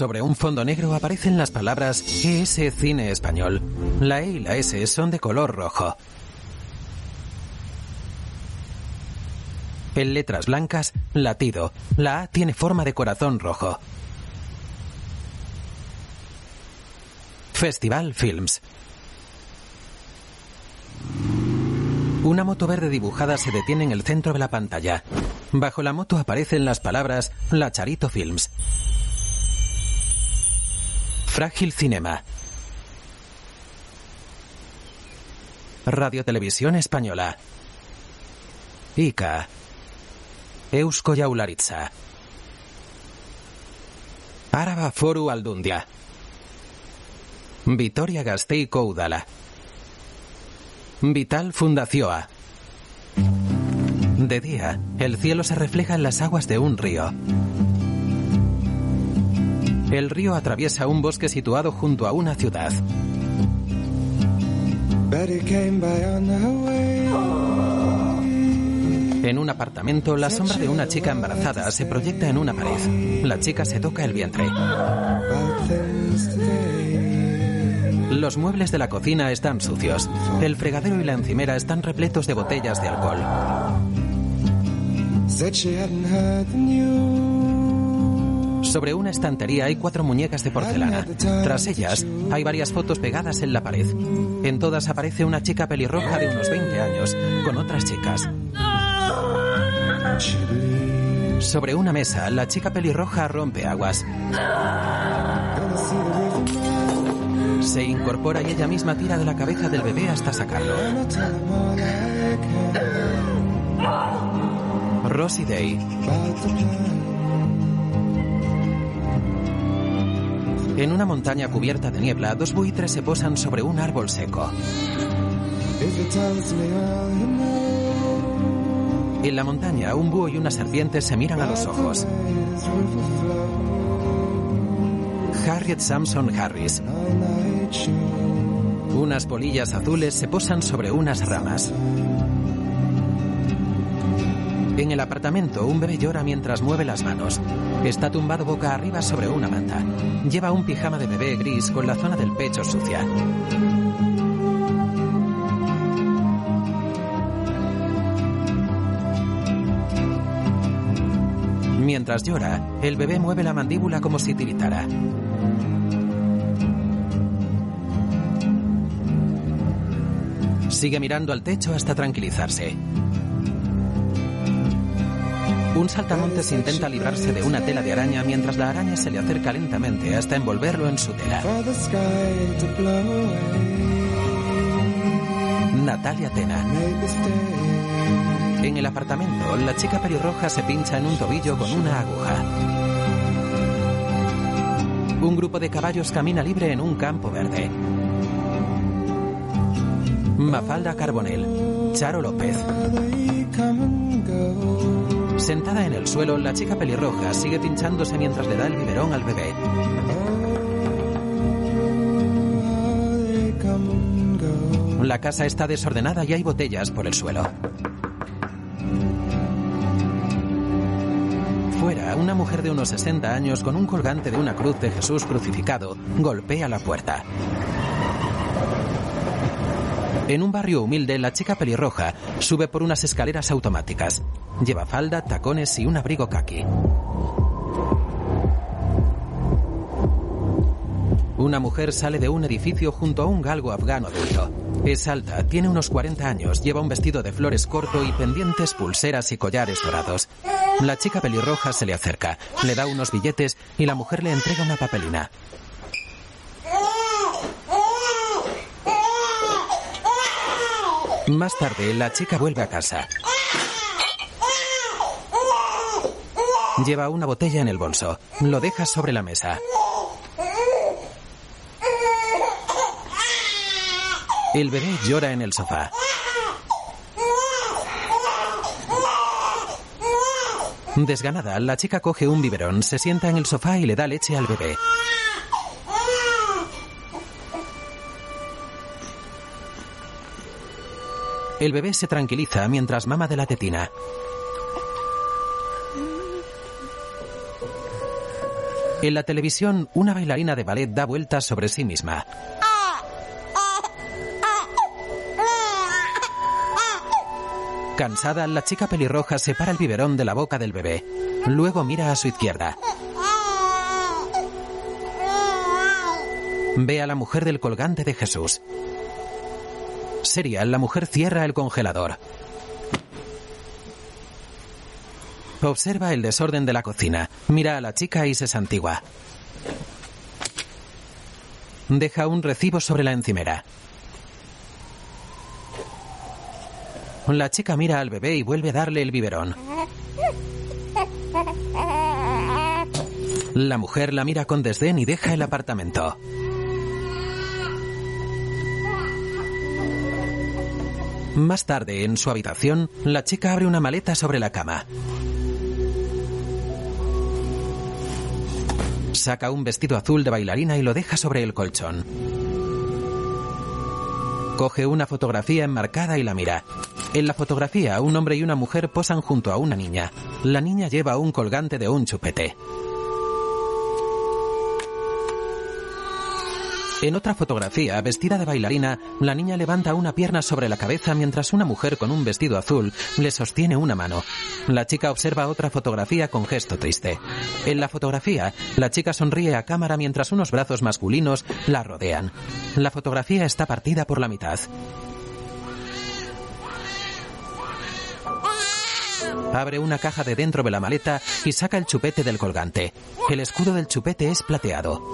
Sobre un fondo negro aparecen las palabras ES Cine Español. La E y la S son de color rojo. En letras blancas, latido. La A tiene forma de corazón rojo. Festival Films. Una moto verde dibujada se detiene en el centro de la pantalla. Bajo la moto aparecen las palabras La Charito Films. Frágil Cinema. Radio Televisión Española. ICA. Eusko Jaurlaritza. Araba Foru Aldundia. Vitoria-Gasteizko Udala. Vital Fundazioa. De día, el cielo se refleja en las aguas de un río. El río atraviesa un bosque situado junto a una ciudad. En un apartamento, la sombra de una chica embarazada se proyecta en una pared. La chica se toca el vientre. Los muebles de la cocina están sucios. El fregadero y la encimera están repletos de botellas de alcohol. Sobre una estantería hay 4 muñecas de porcelana. Tras ellas, hay varias fotos pegadas en la pared. En todas aparece una chica pelirroja de unos 20 años, con otras chicas. Sobre una mesa, la chica pelirroja rompe aguas. Se incorpora y ella misma tira de la cabeza del bebé hasta sacarlo. Rosy Day. En una montaña cubierta de niebla, 2 buitres se posan sobre un árbol seco. En la montaña, un búho y una serpiente se miran a los ojos. Harriet Sampson Harris. Unas polillas azules se posan sobre unas ramas. En el apartamento, un bebé llora mientras mueve las manos. Está tumbado boca arriba sobre una manta. Lleva un pijama de bebé gris con la zona del pecho sucia. Mientras llora, el bebé mueve la mandíbula como si tiritara. Sigue mirando al techo hasta tranquilizarse. Un saltamontes intenta librarse de una tela de araña mientras la araña se le acerca lentamente hasta envolverlo en su tela. Natalia Tena. En el apartamento, la chica pelirroja se pincha en un tobillo con una aguja. Un grupo de caballos camina libre en un campo verde. Mafalda Carbonell. Charo López. Sentada en el suelo, la chica pelirroja sigue pinchándose mientras le da el biberón al bebé. La casa está desordenada y hay botellas por el suelo. Fuera, una mujer de unos 60 años con un colgante de una cruz de Jesús crucificado golpea la puerta. En un barrio humilde, la chica pelirroja sube por unas escaleras automáticas. Lleva falda, tacones y un abrigo caqui. Una mujer sale de un edificio junto a un galgo afgano adulto. Es alta, tiene unos 40 años, lleva un vestido de flores corto y pendientes, pulseras y collares dorados. La chica pelirroja se le acerca, le da unos billetes y la mujer le entrega una papelina. Más tarde, la chica vuelve a casa. Lleva una botella en el bolso. Lo deja sobre la mesa. El bebé llora en el sofá. Desganada, la chica coge un biberón, se sienta en el sofá y le da leche al bebé. El bebé se tranquiliza mientras mama de la tetina. En la televisión, una bailarina de ballet da vueltas sobre sí misma. Cansada, la chica pelirroja separa el biberón de la boca del bebé. Luego mira a su izquierda. Ve a la mujer del colgante de Jesús. Seria, la mujer cierra el congelador. Observa el desorden de la cocina. Mira a la chica y se santigua. Deja un recibo sobre la encimera. La chica mira al bebé y vuelve a darle el biberón. La mujer la mira con desdén y deja el apartamento. Más tarde, en su habitación, la chica abre una maleta sobre la cama. Saca un vestido azul de bailarina y lo deja sobre el colchón. Coge una fotografía enmarcada y la mira. En la fotografía, un hombre y una mujer posan junto a una niña. La niña lleva un colgante de un chupete. En otra fotografía, vestida de bailarina, la niña levanta una pierna sobre la cabeza mientras una mujer con un vestido azul le sostiene una mano. La chica observa otra fotografía con gesto triste. En la fotografía, la chica sonríe a cámara mientras unos brazos masculinos la rodean. La fotografía está partida por la mitad. Abre una caja de dentro de la maleta y saca el chupete del colgante. El escudo del chupete es plateado.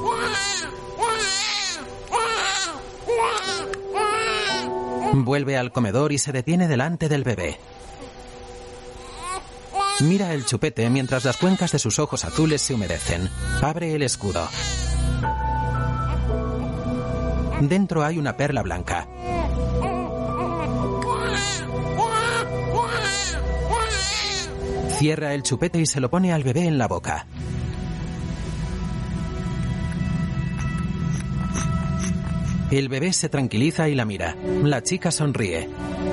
Vuelve al comedor y se detiene delante del bebé. Mira el chupete mientras las cuencas de sus ojos azules se humedecen. Abre el escudo. Dentro hay una perla blanca. Cierra el chupete y se lo pone al bebé en la boca. El bebé se tranquiliza y la mira. La chica sonríe.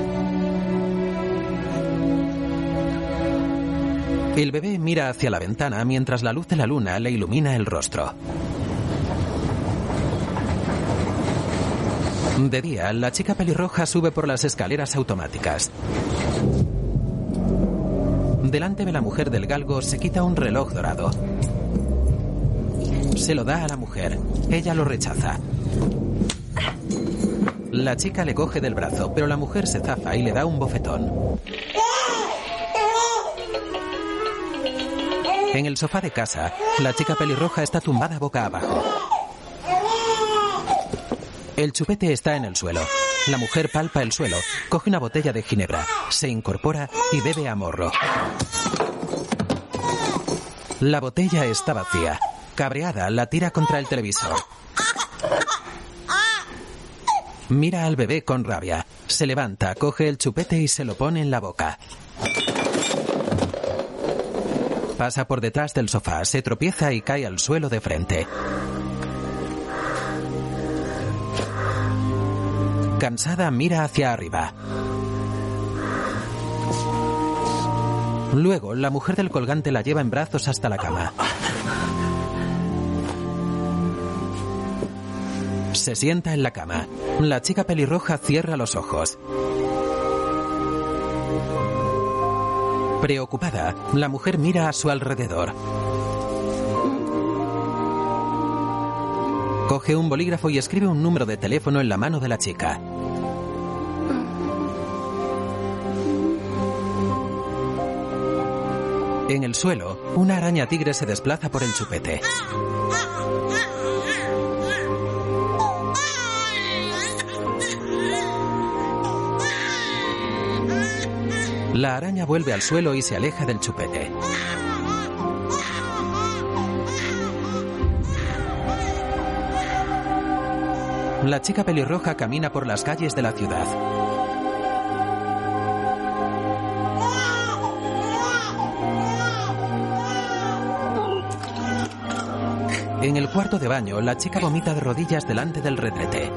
El bebé mira hacia la ventana mientras la luz de la luna le ilumina el rostro. De día, la chica pelirroja sube por las escaleras automáticas. Delante de la mujer del galgo se quita un reloj dorado. Se lo da a la mujer. Ella lo rechaza. La chica le coge del brazo, pero la mujer se zafa y le da un bofetón. En el sofá de casa, la chica pelirroja está tumbada boca abajo. El chupete está en el suelo. La mujer palpa el suelo, coge una botella de ginebra, se incorpora y bebe a morro. La botella está vacía. Cabreada, la tira contra el televisor. Mira al bebé con rabia. Se levanta, coge el chupete y se lo pone en la boca. Pasa por detrás del sofá, se tropieza y cae al suelo de frente. Cansada, mira hacia arriba. Luego, la mujer del colgante la lleva en brazos hasta la cama. Se sienta en la cama. La chica pelirroja cierra los ojos. Preocupada, la mujer mira a su alrededor. Coge un bolígrafo y escribe un número de teléfono en la mano de la chica. En el suelo, una araña tigre se desplaza por el chupete. La araña vuelve al suelo y se aleja del chupete. La chica pelirroja camina por las calles de la ciudad. En el cuarto de baño, la chica vomita de rodillas delante del retrete.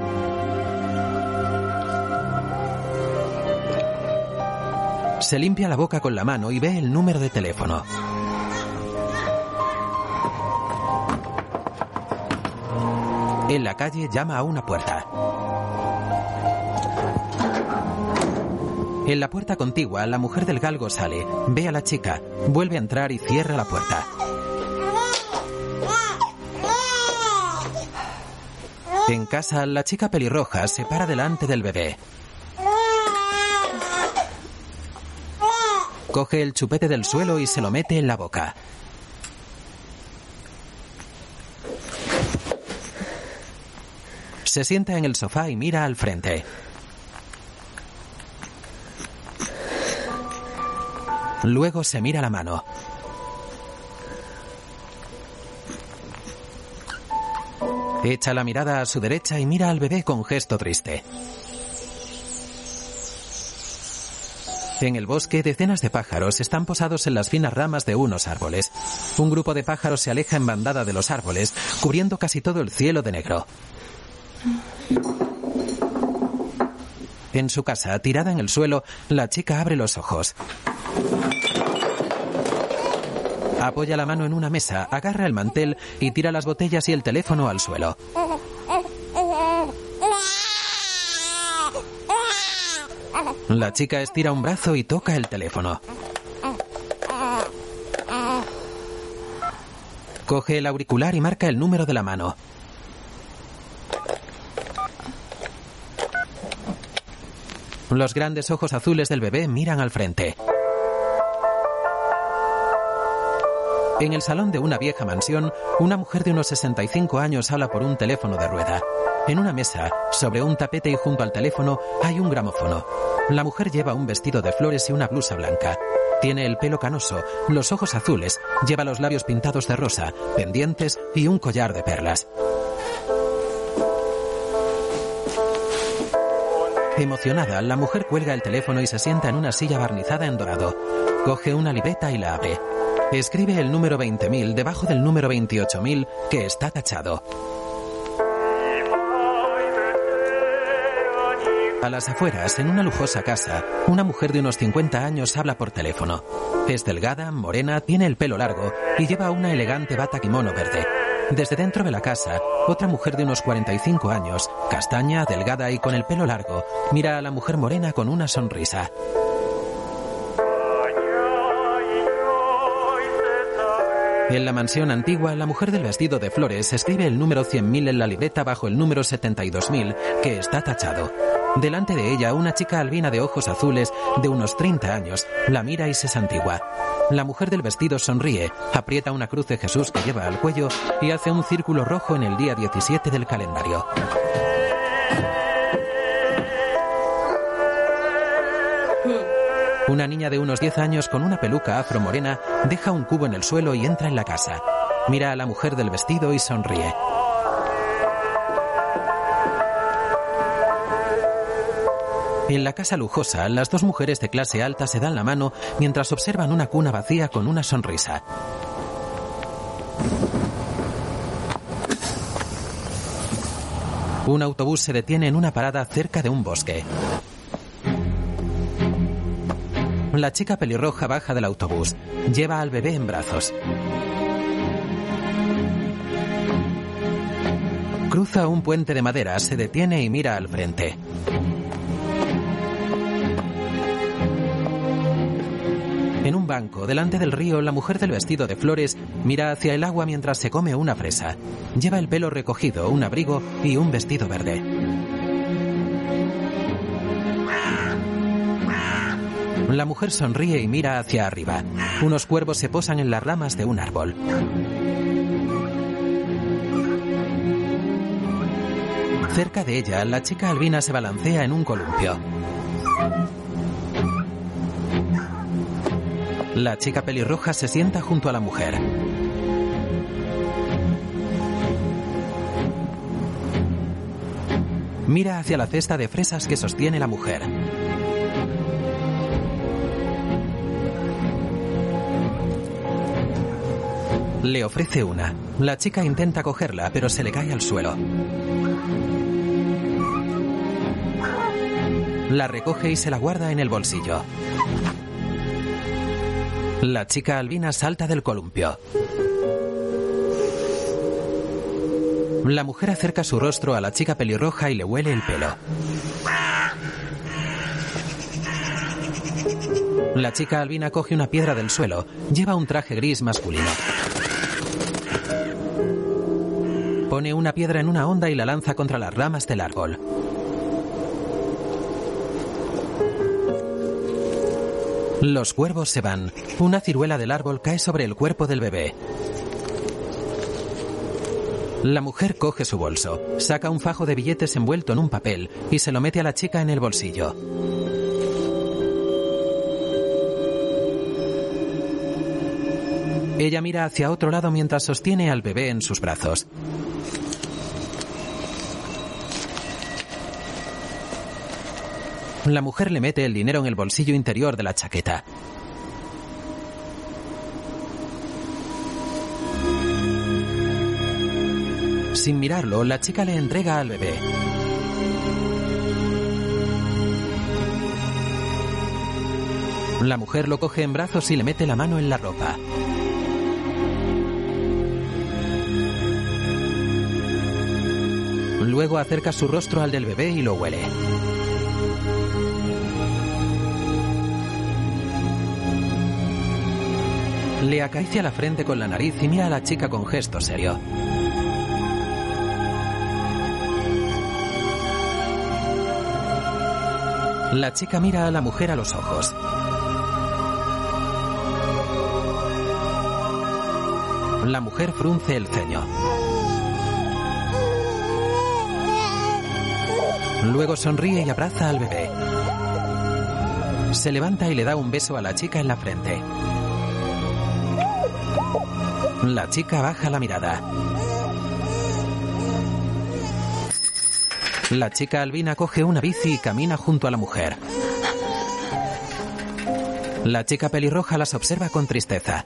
Se limpia la boca con la mano y ve el número de teléfono. En la calle llama a una puerta. En la puerta contigua, la mujer del galgo sale, ve a la chica, vuelve a entrar y cierra la puerta. En casa, la chica pelirroja se para delante del bebé. Coge el chupete del suelo y se lo mete en la boca. Se sienta en el sofá y mira al frente. Luego se mira la mano. Echa la mirada a su derecha y mira al bebé con gesto triste. En el bosque, decenas de pájaros están posados en las finas ramas de unos árboles. Un grupo de pájaros se aleja en bandada de los árboles, cubriendo casi todo el cielo de negro. En su casa, tirada en el suelo, la chica abre los ojos. Apoya la mano en una mesa, agarra el mantel y tira las botellas y el teléfono al suelo. La chica estira un brazo y toca el teléfono. Coge el auricular y marca el número de la mano. Los grandes ojos azules del bebé miran al frente. En el salón de una vieja mansión, una mujer de unos 65 años habla por un teléfono de rueda. En una mesa, sobre un tapete y junto al teléfono, hay un gramófono. La mujer lleva un vestido de flores y una blusa blanca. Tiene el pelo canoso, los ojos azules, lleva los labios pintados de rosa, pendientes y un collar de perlas. Emocionada, la mujer cuelga el teléfono y se sienta en una silla barnizada en dorado. Coge una libreta y la abre. Escribe el número 20.000 debajo del número 28.000, que está tachado. A las afueras, en una lujosa casa, una mujer de unos 50 años habla por teléfono. Es delgada, morena, tiene el pelo largo y lleva una elegante bata kimono verde. Desde dentro de la casa, otra mujer de unos 45 años, castaña, delgada y con el pelo largo, mira a la mujer morena con una sonrisa. En la mansión antigua, la mujer del vestido de flores escribe el número 100.000 en la libreta bajo el número 72.000, que está tachado. Delante de ella, una chica albina de ojos azules, de unos 30 años, la mira y se santigua. La mujer del vestido sonríe, aprieta una cruz de Jesús que lleva al cuello y hace un círculo rojo en el día 17 del calendario. Una niña de unos 10 años con una peluca afro morena deja un cubo en el suelo y entra en la casa. Mira a la mujer del vestido y sonríe. En la casa lujosa, las dos mujeres de clase alta se dan la mano mientras observan una cuna vacía con una sonrisa. Un autobús se detiene en una parada cerca de un bosque. La chica pelirroja baja del autobús. Lleva al bebé en brazos. Cruza un puente de madera, se detiene y mira al frente. En un banco, delante del río, la mujer del vestido de flores mira hacia el agua mientras se come una fresa. Lleva el pelo recogido, un abrigo y un vestido verde. La mujer sonríe y mira hacia arriba. Unos cuervos se posan en las ramas de un árbol. Cerca de ella, la chica albina se balancea en un columpio. La chica pelirroja se sienta junto a la mujer. Mira hacia la cesta de fresas que sostiene la mujer. Le ofrece una. La chica intenta cogerla, pero se le cae al suelo. La recoge y se la guarda en el bolsillo. La chica albina salta del columpio. La mujer acerca su rostro a la chica pelirroja y le huele el pelo. La chica albina coge una piedra del suelo. Lleva un traje gris masculino. Pone una piedra en una onda y la lanza contra las ramas del árbol. Los cuervos se van. Una ciruela del árbol cae sobre el cuerpo del bebé. La mujer coge su bolso, saca un fajo de billetes envuelto en un papel y se lo mete a la chica en el bolsillo. Ella mira hacia otro lado mientras sostiene al bebé en sus brazos. La mujer le mete el dinero en el bolsillo interior de la chaqueta. Sin mirarlo, la chica le entrega al bebé. La mujer lo coge en brazos y le mete la mano en la ropa. Luego acerca su rostro al del bebé y lo huele. Le acaricia la frente con la nariz y mira a la chica con gesto serio. La chica mira a la mujer a los ojos. La mujer frunce el ceño. Luego sonríe y abraza al bebé. Se levanta y le da un beso a la chica en la frente. La chica baja la mirada. La chica albina coge una bici y camina junto a la mujer. La chica pelirroja las observa con tristeza.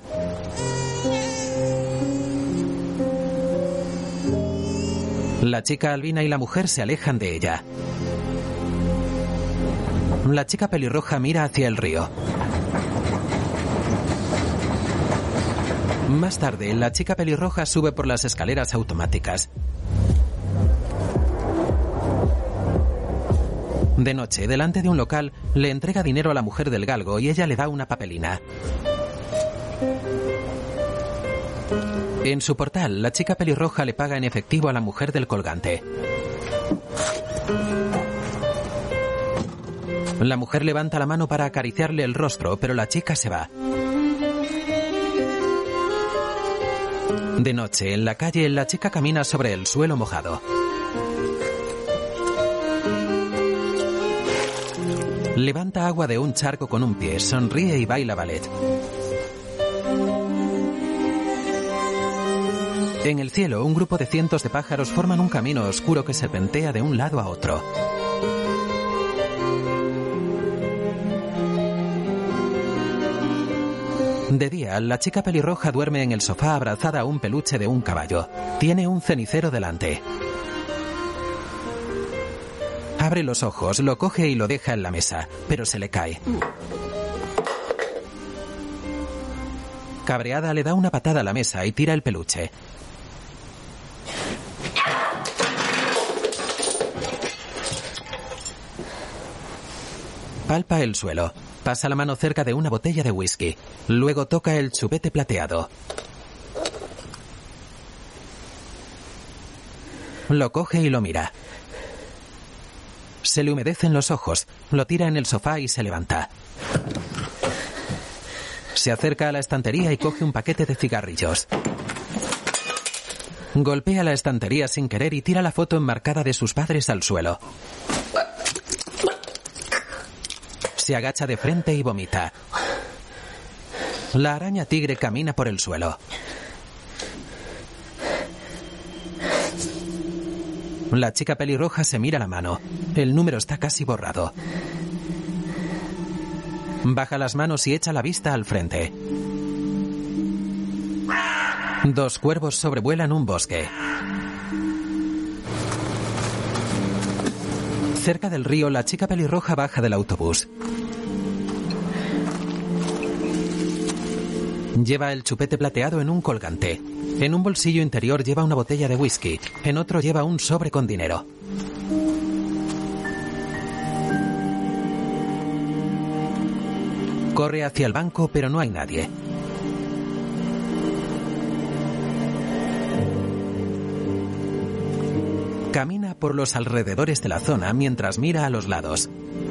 La chica albina y la mujer se alejan de ella. La chica pelirroja mira hacia el río. Más tarde, la chica pelirroja sube por las escaleras automáticas. De noche, delante de un local, le entrega dinero a la mujer del galgo y ella le da una papelina. En su portal, la chica pelirroja le paga en efectivo a la mujer del colgante. La mujer levanta la mano para acariciarle el rostro, pero la chica se va. De noche, en la calle, la chica camina sobre el suelo mojado. Levanta agua de un charco con un pie, sonríe y baila ballet. En el cielo, un grupo de cientos de pájaros forman un camino oscuro que serpentea de un lado a otro. De día, la chica pelirroja duerme en el sofá abrazada a un peluche de un caballo. Tiene un cenicero delante. Abre los ojos, lo coge y lo deja en la mesa, pero se le cae. Cabreada, le da una patada a la mesa y tira el peluche. Palpa el suelo. Pasa la mano cerca de una botella de whisky. Luego toca el chupete plateado. Lo coge y lo mira. Se le humedecen los ojos. Lo tira en el sofá y se levanta. Se acerca a la estantería y coge un paquete de cigarrillos. Golpea la estantería sin querer y tira la foto enmarcada de sus padres al suelo. Se agacha de frente y vomita. La araña tigre camina por el suelo. La chica pelirroja se mira la mano. El número está casi borrado. Baja las manos y echa la vista al frente. Dos cuervos sobrevuelan un bosque. Cerca del río, la chica pelirroja baja del autobús. Lleva el chupete plateado en un colgante. En un bolsillo interior lleva una botella de whisky, en otro lleva un sobre con dinero. Corre hacia el banco, pero no hay nadie. Camina por los alrededores de la zona mientras mira a los lados.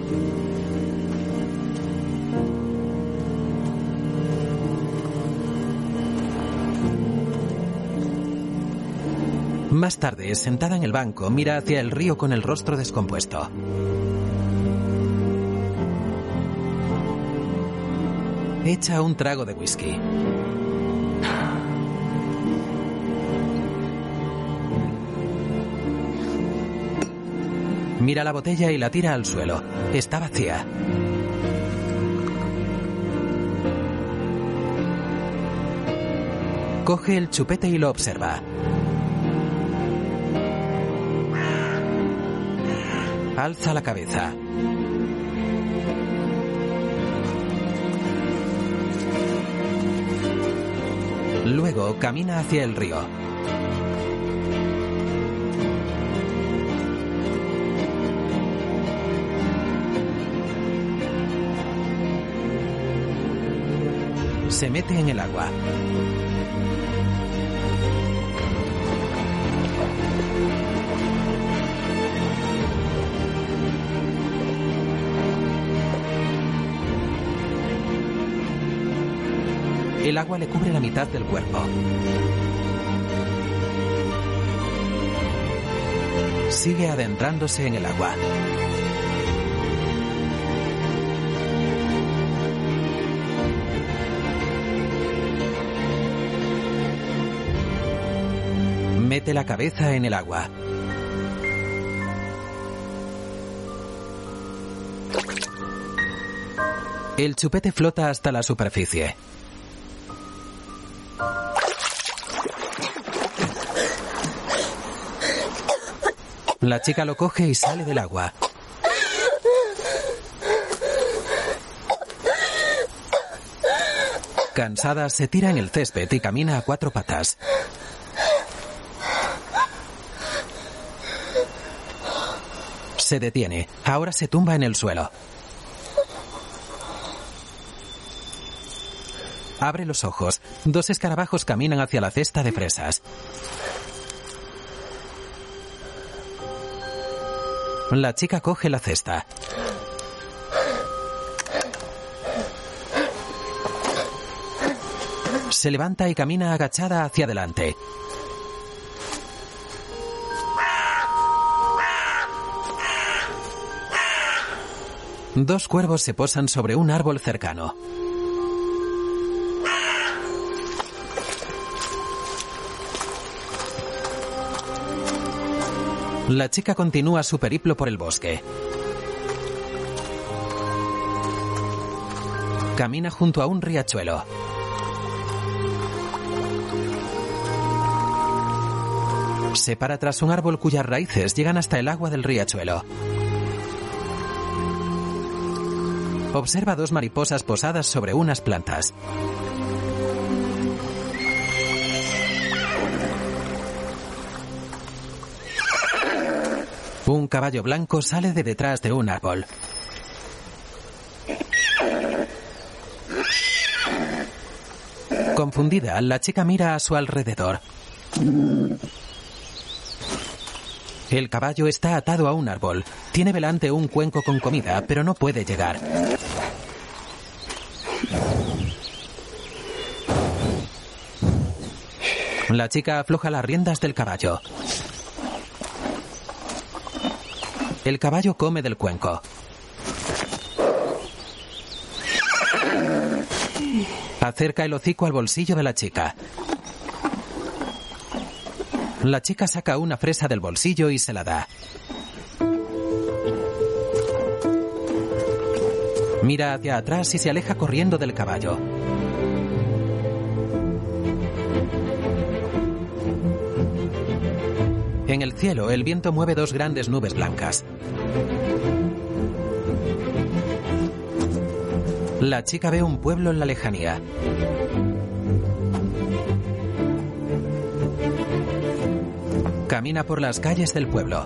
Más tarde, sentada en el banco, mira hacia el río con el rostro descompuesto. Echa un trago de whisky. Mira la botella y la tira al suelo. Está vacía. Coge el chupete y lo observa. Alza la cabeza. Luego camina hacia el río. Se mete en el agua. El agua le cubre la mitad del cuerpo. Sigue adentrándose en el agua. Mete la cabeza en el agua. El chupete flota hasta la superficie. La chica lo coge y sale del agua. Cansada, se tira en el césped y camina a cuatro patas. Se detiene. Ahora se tumba en el suelo. Abre los ojos. Dos escarabajos caminan hacia la cesta de fresas. La chica coge la cesta. Se levanta y camina agachada hacia adelante. Dos cuervos se posan sobre un árbol cercano. La chica continúa su periplo por el bosque. Camina junto a un riachuelo. Se para tras un árbol cuyas raíces llegan hasta el agua del riachuelo. Observa dos mariposas posadas sobre unas plantas. Un caballo blanco sale de detrás de un árbol. Confundida, la chica mira a su alrededor. El caballo está atado a un árbol. Tiene delante un cuenco con comida, pero no puede llegar. La chica afloja las riendas del caballo. El caballo come del cuenco. Acerca el hocico al bolsillo de la chica. La chica saca una fresa del bolsillo y se la da. Mira hacia atrás y se aleja corriendo del caballo. En el cielo, el viento mueve dos grandes nubes blancas. La chica ve un pueblo en la lejanía. Camina por las calles del pueblo.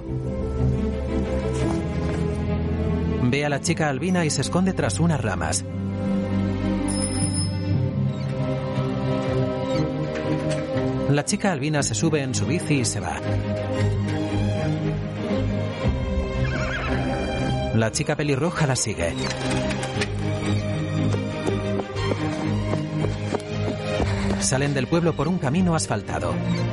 Ve a la chica albina y se esconde tras unas ramas. La chica albina se sube en su bici y se va. La chica pelirroja la sigue. Salen del pueblo por un camino asfaltado.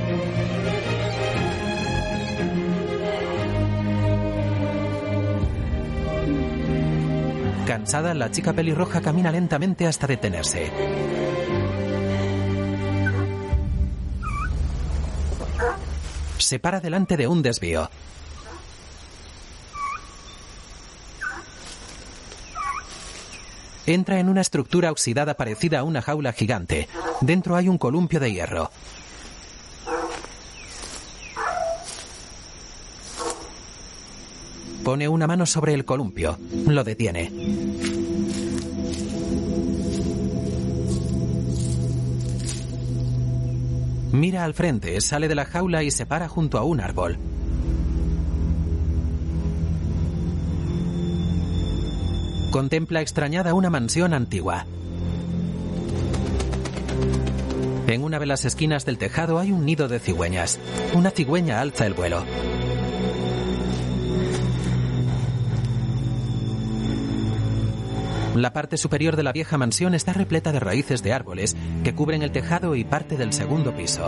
Cansada, la chica pelirroja camina lentamente hasta detenerse. Se para delante de un desvío. Entra en una estructura oxidada parecida a una jaula gigante. Dentro hay un columpio de hierro. Pone una mano sobre el columpio. Lo detiene. Mira al frente, sale de la jaula y se para junto a un árbol. Contempla extrañada una mansión antigua. En una de las esquinas del tejado hay un nido de cigüeñas. Una cigüeña alza el vuelo. La parte superior de la vieja mansión está repleta de raíces de árboles que cubren el tejado y parte del segundo piso.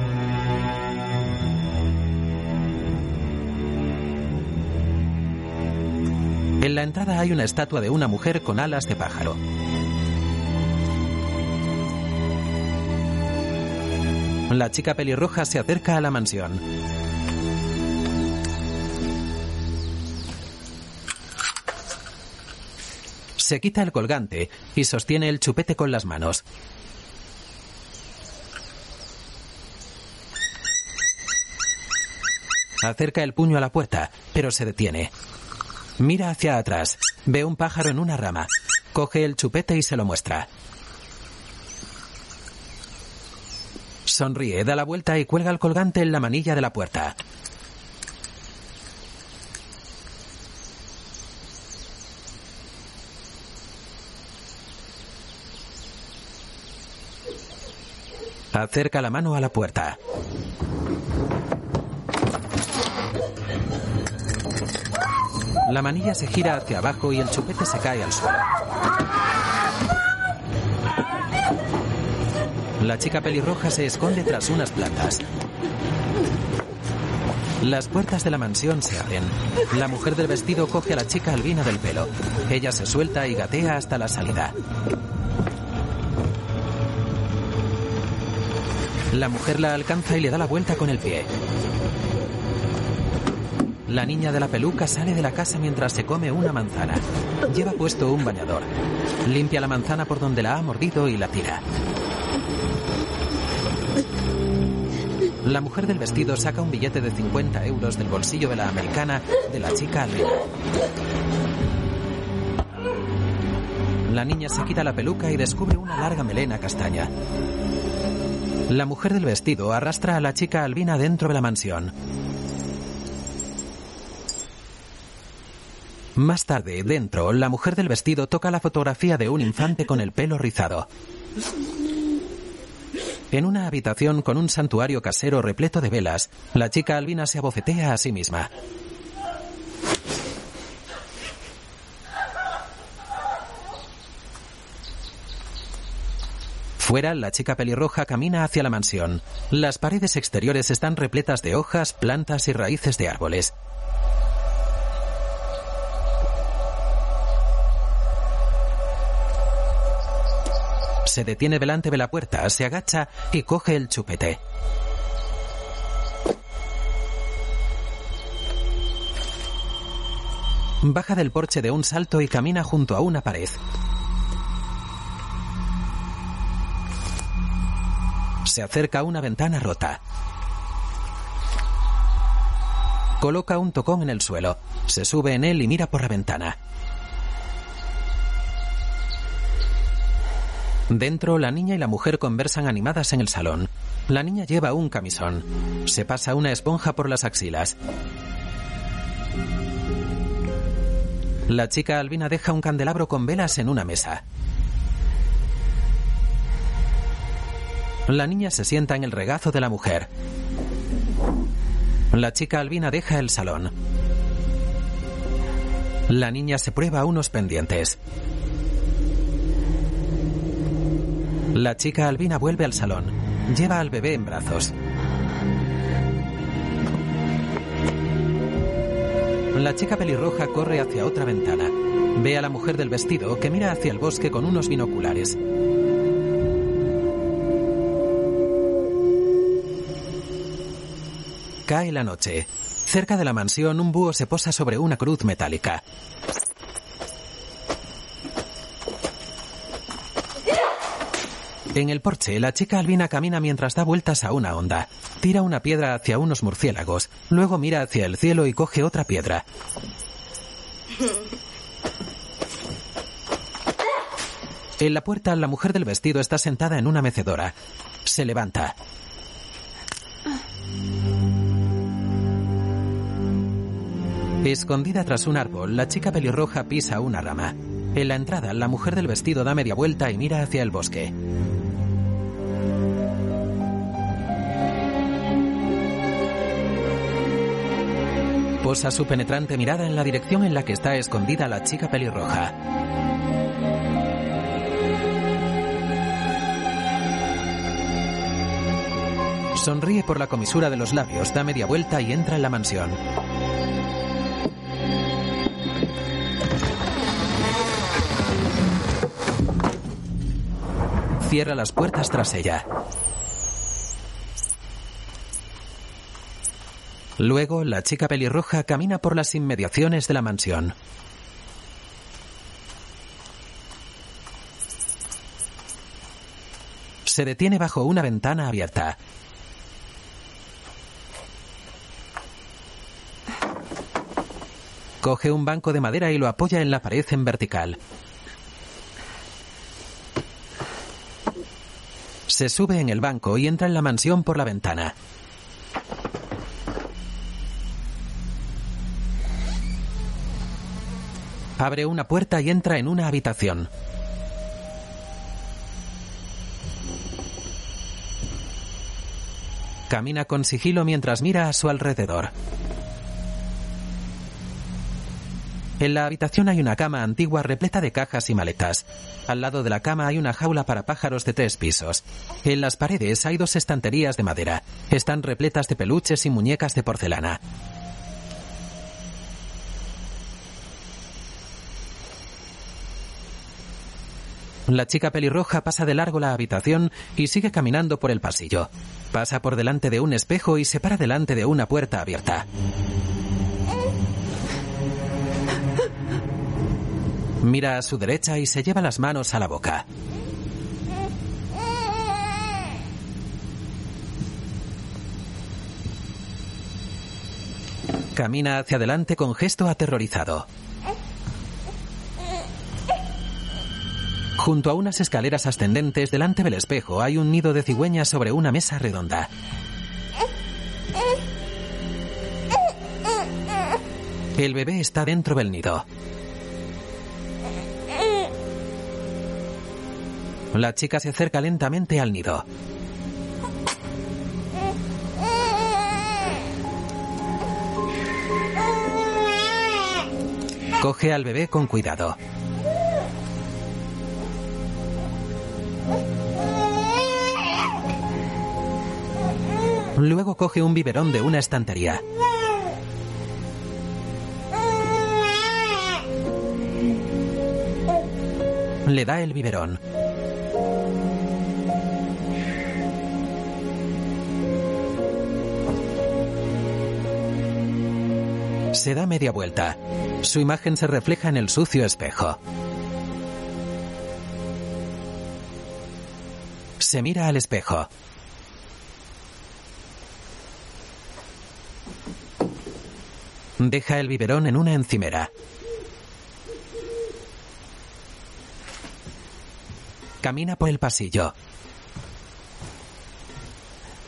En la entrada hay una estatua de una mujer con alas de pájaro. La chica pelirroja se acerca a la mansión. Se quita el colgante y sostiene el chupete con las manos. Acerca el puño a la puerta, pero se detiene. Mira hacia atrás. Ve un pájaro en una rama. Coge el chupete y se lo muestra. Sonríe, da la vuelta y cuelga el colgante en la manilla de la puerta. Acerca la mano a la puerta. La manilla se gira hacia abajo y el chupete se cae al suelo. La chica pelirroja se esconde tras unas plantas. Las puertas de la mansión se abren. La mujer del vestido coge a la chica albina del pelo. Ella se suelta y gatea hasta la salida. La mujer la alcanza y le da la vuelta con el pie. La niña de la peluca sale de la casa mientras se come una manzana. Lleva puesto un bañador. Limpia la manzana por donde la ha mordido y la tira. La mujer del vestido saca un billete de 50 euros del bolsillo de la americana de la chica albina. La niña se quita la peluca y descubre una larga melena castaña. La mujer del vestido arrastra a la chica albina dentro de la mansión. Más tarde, dentro, la mujer del vestido toca la fotografía de un infante con el pelo rizado. En una habitación con un santuario casero repleto de velas, la chica albina se abofetea a sí misma. Fuera, la chica pelirroja camina hacia la mansión. Las paredes exteriores están repletas de hojas, plantas y raíces de árboles. Se detiene delante de la puerta, se agacha y coge el chupete. Baja del porche de un salto y camina junto a una pared. Se acerca a una ventana rota. Coloca un tocón en el suelo. Se sube en él y mira por la ventana. Dentro, la niña y la mujer conversan animadas en el salón. La niña lleva un camisón. Se pasa una esponja por las axilas. La chica albina deja un candelabro con velas en una mesa. La niña se sienta en el regazo de la mujer. La chica albina deja el salón. La niña se prueba unos pendientes. La chica albina vuelve al salón. Lleva al bebé en brazos. La chica pelirroja corre hacia otra ventana. Ve a la mujer del vestido que mira hacia el bosque con unos binoculares. Cae la noche. Cerca de la mansión, un búho se posa sobre una cruz metálica. En el porche, la chica albina camina mientras da vueltas a una onda. Tira una piedra hacia unos murciélagos. Luego mira hacia el cielo y coge otra piedra. En la puerta, la mujer del vestido está sentada en una mecedora. Se levanta. Escondida tras un árbol, la chica pelirroja pisa una rama. En la entrada, la mujer del vestido da media vuelta y mira hacia el bosque. Posa su penetrante mirada en la dirección en la que está escondida la chica pelirroja. Sonríe por la comisura de los labios, da media vuelta y entra en la mansión. Cierra las puertas tras ella. Luego, la chica pelirroja camina por las inmediaciones de la mansión. Se detiene bajo una ventana abierta. Coge un banco de madera y lo apoya en la pared en vertical. Se sube en el banco y entra en la mansión por la ventana. Abre una puerta y entra en una habitación. Camina con sigilo mientras mira a su alrededor. En la habitación hay una cama antigua repleta de cajas y maletas. Al lado de la cama hay una jaula para pájaros de 3 pisos. En las paredes hay 2 estanterías de madera. Están repletas de peluches y muñecas de porcelana. La chica pelirroja pasa de largo la habitación y sigue caminando por el pasillo. Pasa por delante de un espejo y se para delante de una puerta abierta. Mira a su derecha y se lleva las manos a la boca. Camina hacia adelante con gesto aterrorizado. Junto a unas escaleras ascendentes delante del espejo hay un nido de cigüeñas sobre una mesa redonda. El bebé está dentro del nido. La chica se acerca lentamente al nido. Coge al bebé con cuidado. Luego coge un biberón de una estantería. Le da el biberón. Se da media vuelta. Su imagen se refleja en el sucio espejo. Se mira al espejo. Deja el biberón en una encimera. Camina por el pasillo.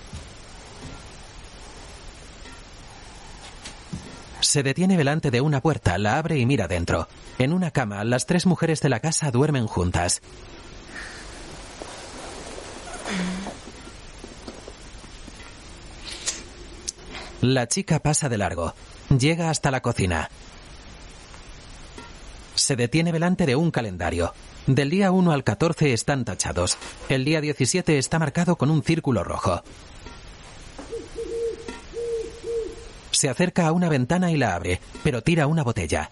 Se detiene delante de una puerta, la abre y mira dentro. En una cama, las 3 mujeres de la casa duermen juntas. La chica pasa de largo. Llega hasta la cocina. Se detiene delante de un calendario. Del día 1 al 14 están tachados. El día 17 está marcado con un círculo rojo. Se acerca a una ventana y la abre, pero tira una botella.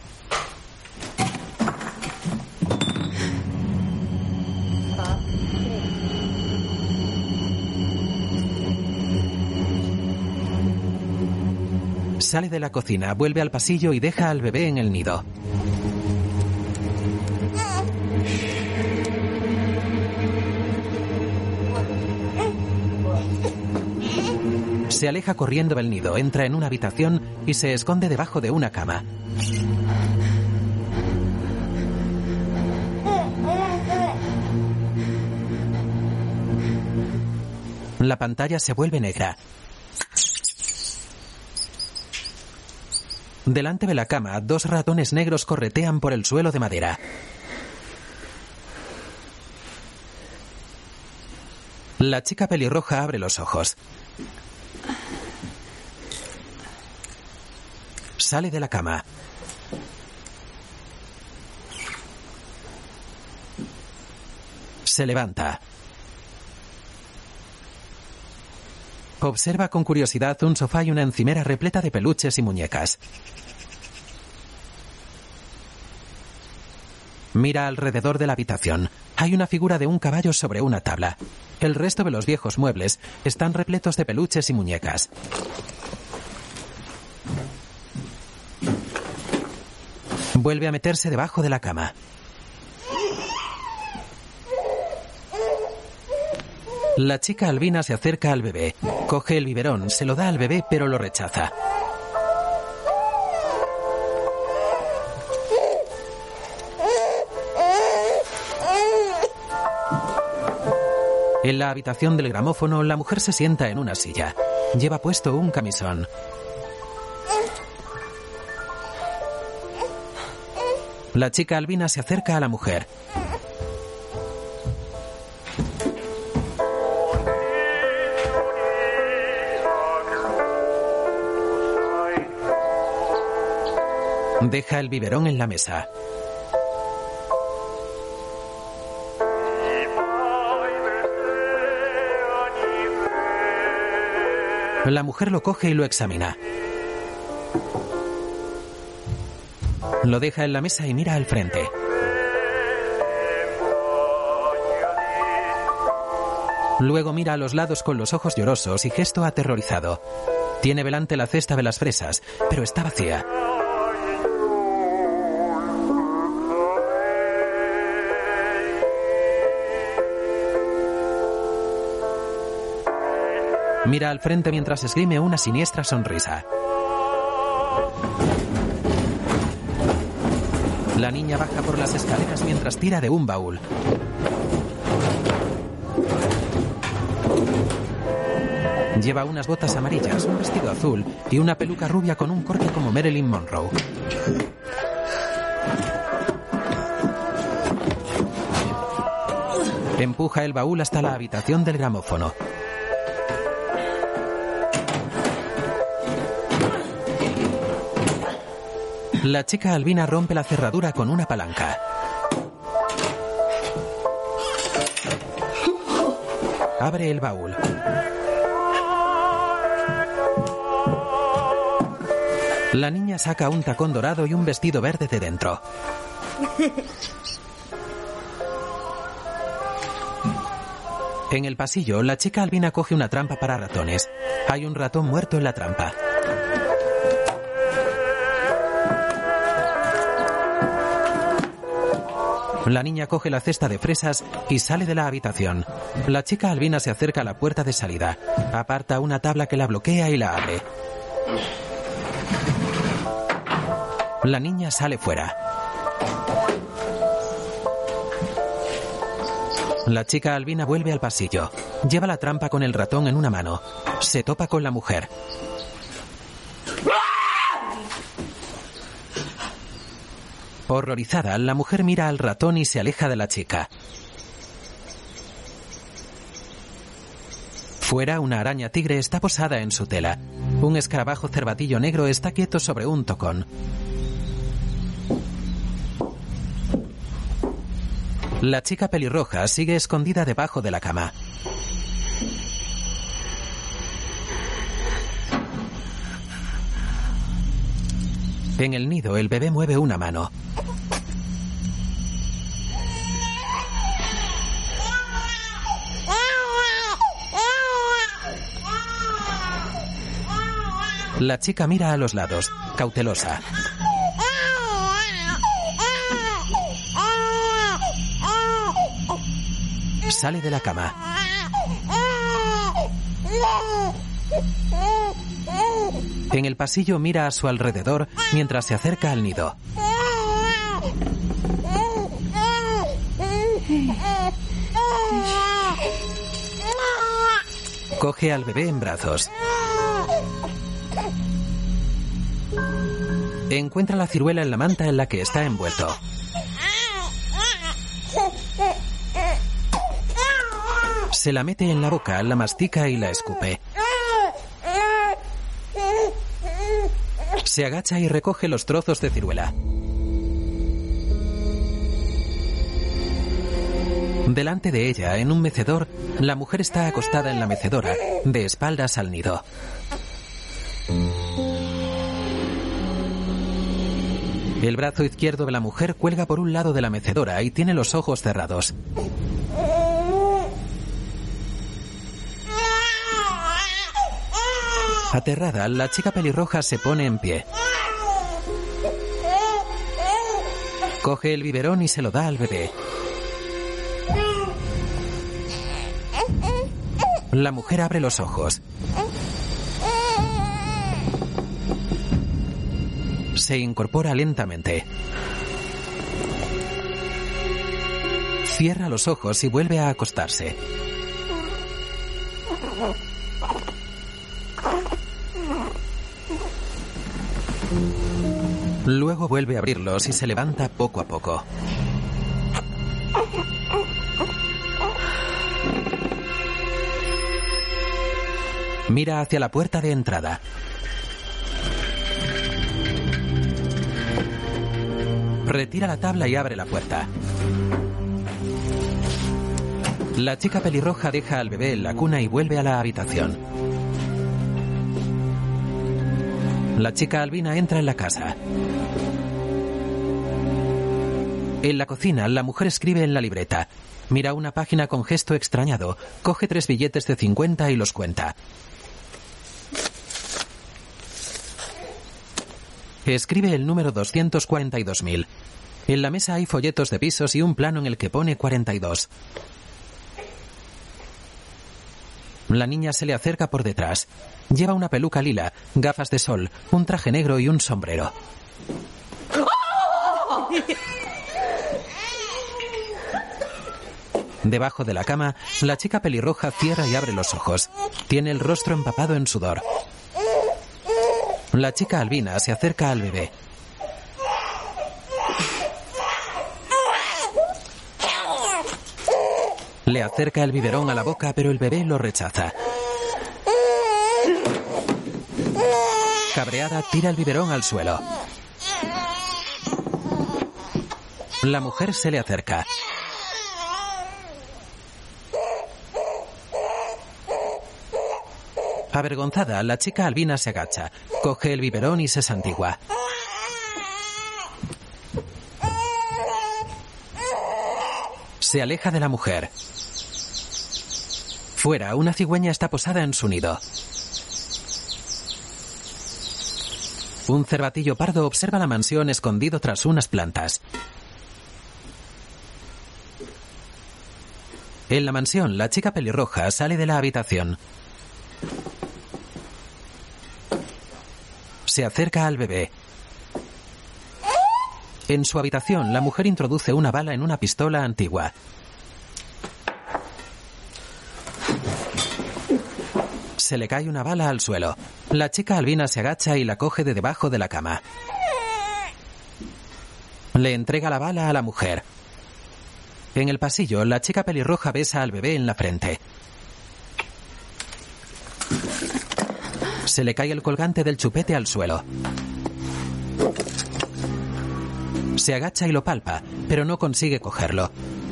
Sale de la cocina, vuelve al pasillo y deja al bebé en el nido. Se aleja corriendo del nido, entra en una habitación y se esconde debajo de una cama. La pantalla se vuelve negra. Delante de la cama, 2 ratones negros corretean por el suelo de madera. La chica pelirroja abre los ojos. Sale de la cama. Se levanta. Observa con curiosidad un sofá y una encimera repleta de peluches y muñecas. Mira alrededor de la habitación. Hay una figura de un caballo sobre una tabla. El resto de los viejos muebles están repletos de peluches y muñecas. Vuelve a meterse debajo de la cama. La chica albina se acerca al bebé. Coge el biberón, se lo da al bebé, pero lo rechaza. En la habitación del gramófono, la mujer se sienta en una silla. Lleva puesto un camisón. La chica albina se acerca a la mujer. Deja el biberón en la mesa. La mujer lo coge y lo examina. Lo deja en la mesa y mira al frente. Luego mira a los lados con los ojos llorosos y gesto aterrorizado. Tiene delante la cesta de las fresas, pero está vacía. Mira al frente mientras esgrime una siniestra sonrisa. La niña baja por las escaleras mientras tira de un baúl. Lleva unas botas amarillas, un vestido azul y una peluca rubia con un corte como Marilyn Monroe. Empuja el baúl hasta la habitación del gramófono. La chica albina rompe la cerradura con una palanca. Abre el baúl. La niña saca un tacón dorado y un vestido verde de dentro. En el pasillo, la chica albina coge una trampa para ratones. Hay un ratón muerto en la trampa. La niña coge la cesta de fresas y sale de la habitación. La chica albina se acerca a la puerta de salida. Aparta una tabla que la bloquea y la abre. La niña sale fuera. La chica albina vuelve al pasillo. Lleva la trampa con el ratón en una mano. Se topa con la mujer. Horrorizada, la mujer mira al ratón y se aleja de la chica. Fuera, una araña tigre está posada en su tela. Un escarabajo cervatillo negro está quieto sobre un tocón. La chica pelirroja sigue escondida debajo de la cama. En el nido, el bebé mueve una mano. La chica mira a los lados, cautelosa. Sale de la cama. En el pasillo mira a su alrededor mientras se acerca al nido. Coge al bebé en brazos. Encuentra la ciruela en la manta en la que está envuelto. Se la mete en la boca, la mastica y la escupe. Se agacha y recoge los trozos de ciruela. Delante de ella, en un mecedor, la mujer está acostada en la mecedora, de espaldas al nido. El brazo izquierdo de la mujer cuelga por un lado de la mecedora y tiene los ojos cerrados. Aterrada, la chica pelirroja se pone en pie. Coge el biberón y se lo da al bebé. La mujer abre los ojos. Se incorpora lentamente. Cierra los ojos y vuelve a acostarse. Luego vuelve a abrirlos y se levanta poco a poco. Mira hacia la puerta de entrada. Retira la tabla y abre la puerta. La chica pelirroja deja al bebé en la cuna y vuelve a la habitación. La chica albina entra en la casa. En la cocina, la mujer escribe en la libreta. Mira una página con gesto extrañado. Coge 3 billetes de 50 y los cuenta. Escribe el número 242.000. En la mesa hay folletos de pisos y un plano en el que pone 42. La niña se le acerca por detrás. Lleva una peluca lila, gafas de sol, un traje negro y un sombrero. Debajo de la cama, la chica pelirroja cierra y abre los ojos. Tiene el rostro empapado en sudor. La chica albina se acerca al bebé. Le acerca el biberón a la boca, pero el bebé lo rechaza. Cabreada, tira el biberón al suelo. La mujer se le acerca. Avergonzada, la chica albina se agacha, coge el biberón y se santigua. Se aleja de la mujer. Fuera, una cigüeña está posada en su nido. Un cervatillo pardo observa la mansión escondido tras unas plantas. En la mansión, la chica pelirroja sale de la habitación. Se acerca al bebé. En su habitación, la mujer introduce una bala en una pistola antigua. Se le cae una bala al suelo. La chica albina se agacha y la coge de debajo de la cama. Le entrega la bala a la mujer. En el pasillo, la chica pelirroja besa al bebé en la frente. Se le cae el colgante del chupete al suelo. Se agacha y lo palpa, pero no consigue cogerlo.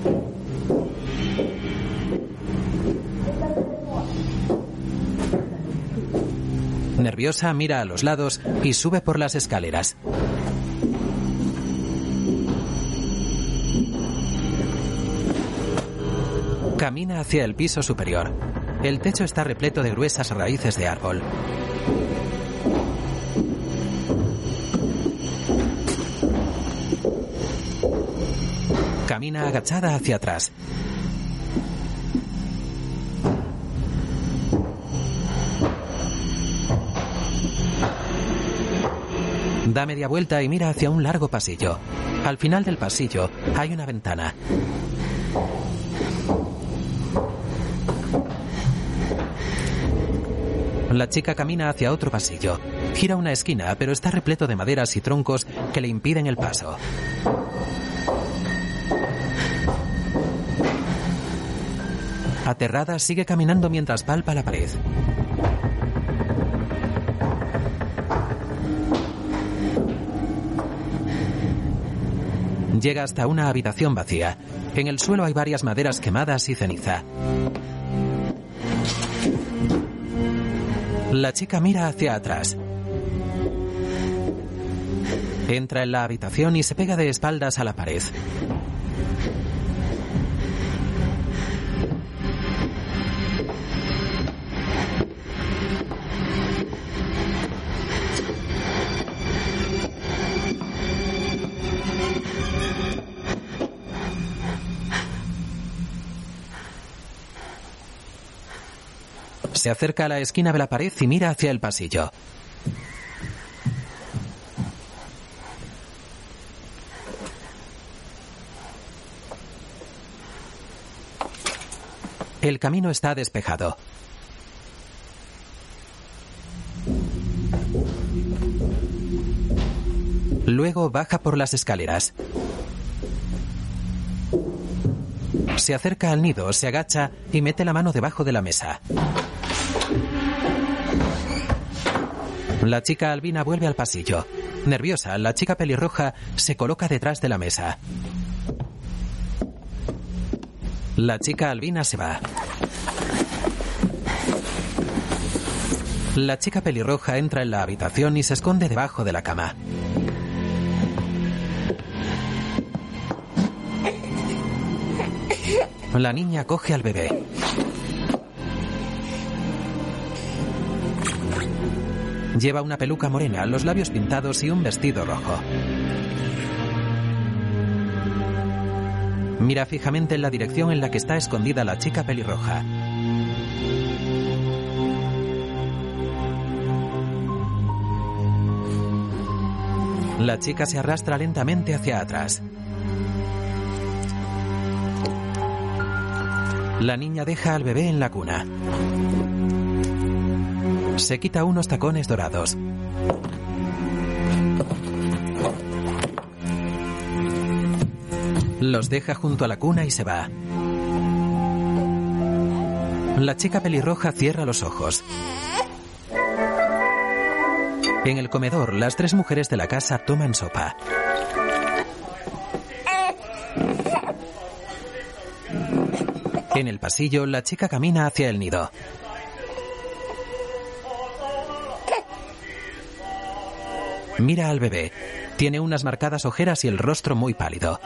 Nerviosa, mira a los lados y sube por las escaleras. Camina hacia el piso superior. El techo está repleto de gruesas raíces de árbol. Camina agachada hacia atrás. Da media vuelta y mira hacia un largo pasillo. Al final del pasillo hay una ventana. La chica camina hacia otro pasillo. Gira una esquina, pero está repleto de maderas y troncos que le impiden el paso. Aterrada, sigue caminando mientras palpa la pared. Llega hasta una habitación vacía. En el suelo hay varias maderas quemadas y ceniza. La chica mira hacia atrás. Entra en la habitación y se pega de espaldas a la pared. Se acerca a la esquina de la pared y mira hacia el pasillo. El camino está despejado. Luego baja por las escaleras. Se acerca al nido, se agacha y mete la mano debajo de la mesa. La chica albina vuelve al pasillo. Nerviosa, la chica pelirroja se coloca detrás de la mesa. La chica albina se va. La chica pelirroja entra en la habitación y se esconde debajo de la cama. La niña coge al bebé. Lleva una peluca morena, los labios pintados y un vestido rojo. Mira fijamente en la dirección en la que está escondida la chica pelirroja. La chica se arrastra lentamente hacia atrás. La niña deja al bebé en la cuna. Se quita unos tacones dorados. Los deja junto a la cuna y se va. La chica pelirroja cierra los ojos. En el comedor, las tres mujeres de la casa toman sopa. En el pasillo, la chica camina hacia el nido. Mira al bebé. Tiene unas marcadas ojeras y el rostro muy pálido.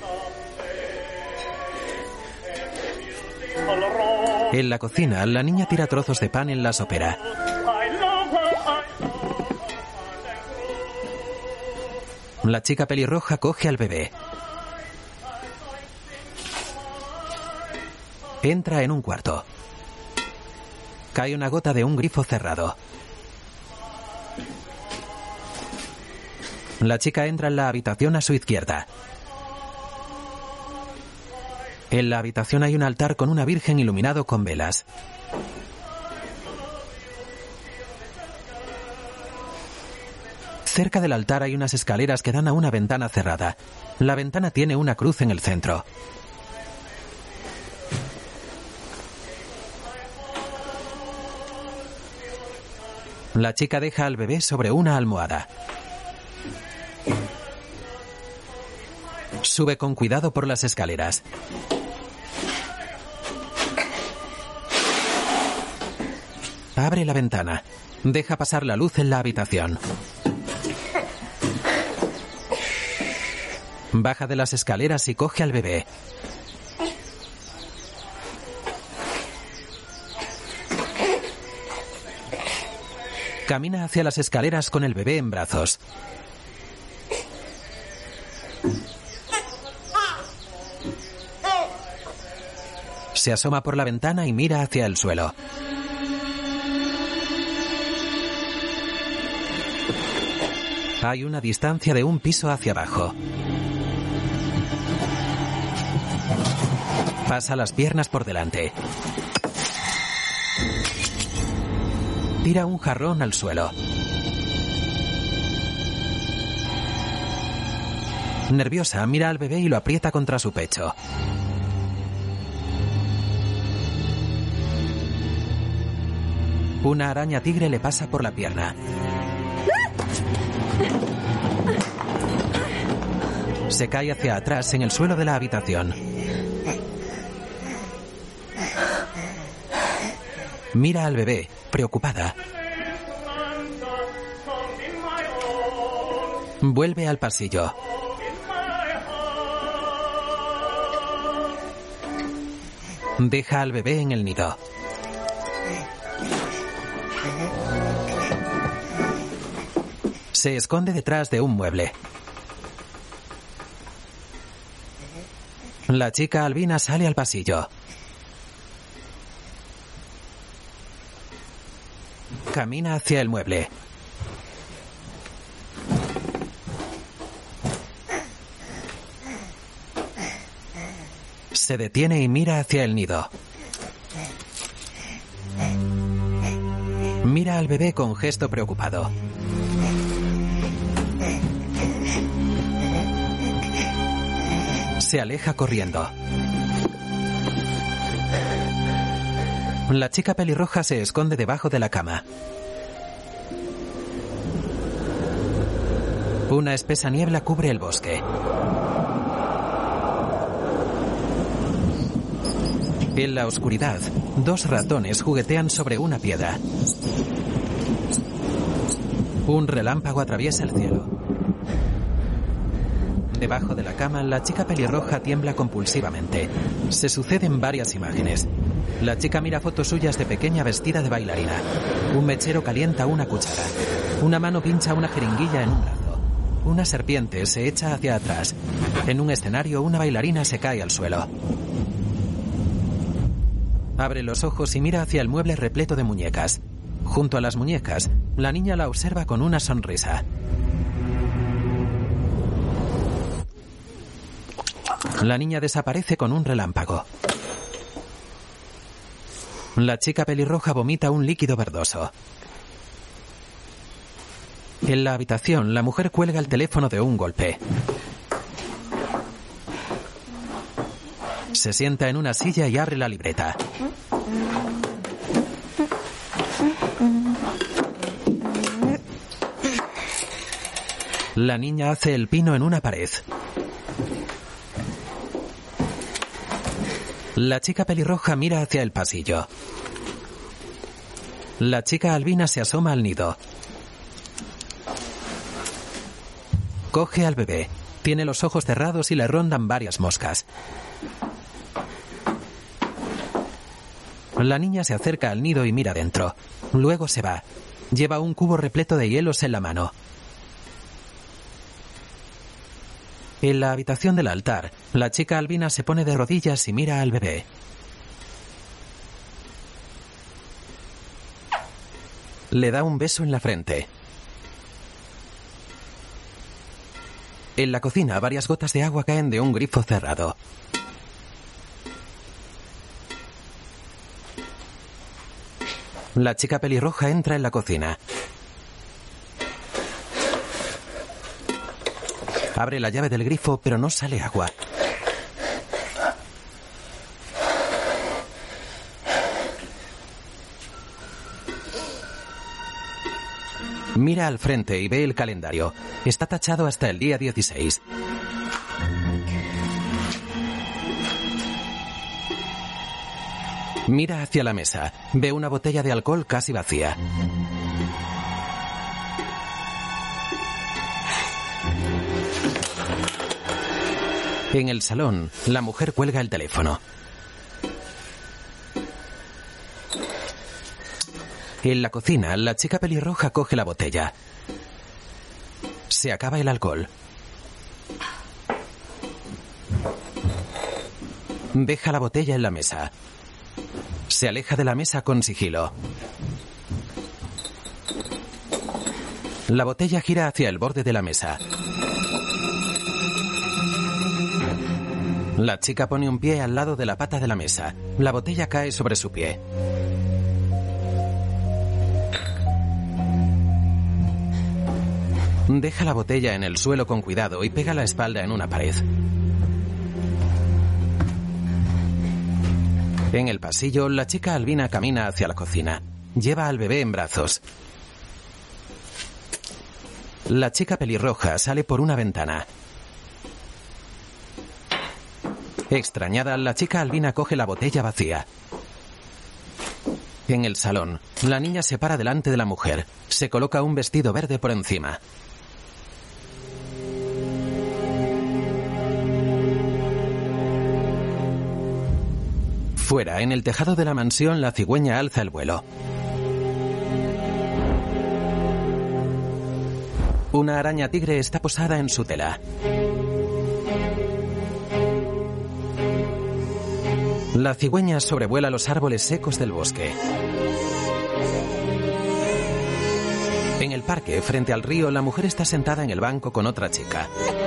En la cocina, la niña tira trozos de pan en la sopera. La chica pelirroja coge al bebé. Entra en un cuarto. Cae una gota de un grifo cerrado. La chica entra en la habitación a su izquierda. En la habitación hay un altar con una virgen iluminado con velas. Cerca del altar hay unas escaleras que dan a una ventana cerrada. La ventana tiene una cruz en el centro. La chica deja al bebé sobre una almohada. Sube con cuidado por las escaleras. Abre la ventana. Deja pasar la luz en la habitación. Baja de las escaleras y coge al bebé. Camina hacia las escaleras con el bebé en brazos. Se asoma por la ventana y mira hacia el suelo. Hay una distancia de un piso hacia abajo. Pasa las piernas por delante. Tira un jarrón al suelo. Nerviosa, mira al bebé y lo aprieta contra su pecho. Una araña tigre le pasa por la pierna. Se cae hacia atrás en el suelo de la habitación. Mira al bebé, preocupada. Vuelve al pasillo. Deja al bebé en el nido. Se esconde detrás de un mueble. La chica albina sale al pasillo. Camina hacia el mueble. Se detiene y mira hacia el nido. Mira al bebé con gesto preocupado. Se aleja corriendo. La chica pelirroja se esconde debajo de la cama. Una espesa niebla cubre el bosque. En la oscuridad, dos ratones juguetean sobre una piedra. Un relámpago atraviesa el cielo. Debajo de la cama, la chica pelirroja tiembla compulsivamente. Se suceden varias imágenes. La chica mira fotos suyas de pequeña vestida de bailarina. Un mechero calienta una cuchara. Una mano pincha una jeringuilla en un brazo. Una serpiente se echa hacia atrás. En un escenario, una bailarina se cae al suelo. Abre los ojos y mira hacia el mueble repleto de muñecas. Junto a las muñecas, la niña la observa con una sonrisa. La niña desaparece con un relámpago. La chica pelirroja vomita un líquido verdoso. En la habitación, la mujer cuelga el teléfono de un golpe. Se sienta en una silla y abre la libreta. La niña hace el pino en una pared. La chica pelirroja mira hacia el pasillo. La chica albina se asoma al nido. Coge al bebé. Tiene los ojos cerrados y le rondan varias moscas. La niña se acerca al nido y mira dentro. Luego se va. Lleva un cubo repleto de hielos en la mano. En la habitación del altar, la chica albina se pone de rodillas y mira al bebé. Le da un beso en la frente. En la cocina, varias gotas de agua caen de un grifo cerrado. La chica pelirroja entra en la cocina. Abre la llave del grifo, pero no sale agua. Mira al frente y ve el calendario. Está tachado hasta el día 16. Mira hacia la mesa. Ve una botella de alcohol casi vacía. En el salón, la mujer cuelga el teléfono. En la cocina, la chica pelirroja coge la botella. Se acaba el alcohol. Deja la botella en la mesa. Se aleja de la mesa con sigilo. La botella gira hacia el borde de la mesa. La chica pone un pie al lado de la pata de la mesa. La botella cae sobre su pie. Deja la botella en el suelo con cuidado y pega la espalda en una pared. En el pasillo, la chica albina camina hacia la cocina. Lleva al bebé en brazos. La chica pelirroja sale por una ventana. Extrañada, la chica albina coge la botella vacía. En el salón, la niña se para delante de la mujer. Se coloca un vestido verde por encima. Fuera, en el tejado de la mansión, la cigüeña alza el vuelo. Una araña tigre está posada en su tela. La cigüeña sobrevuela los árboles secos del bosque. En el parque, frente al río, la mujer está sentada en el banco con otra chica.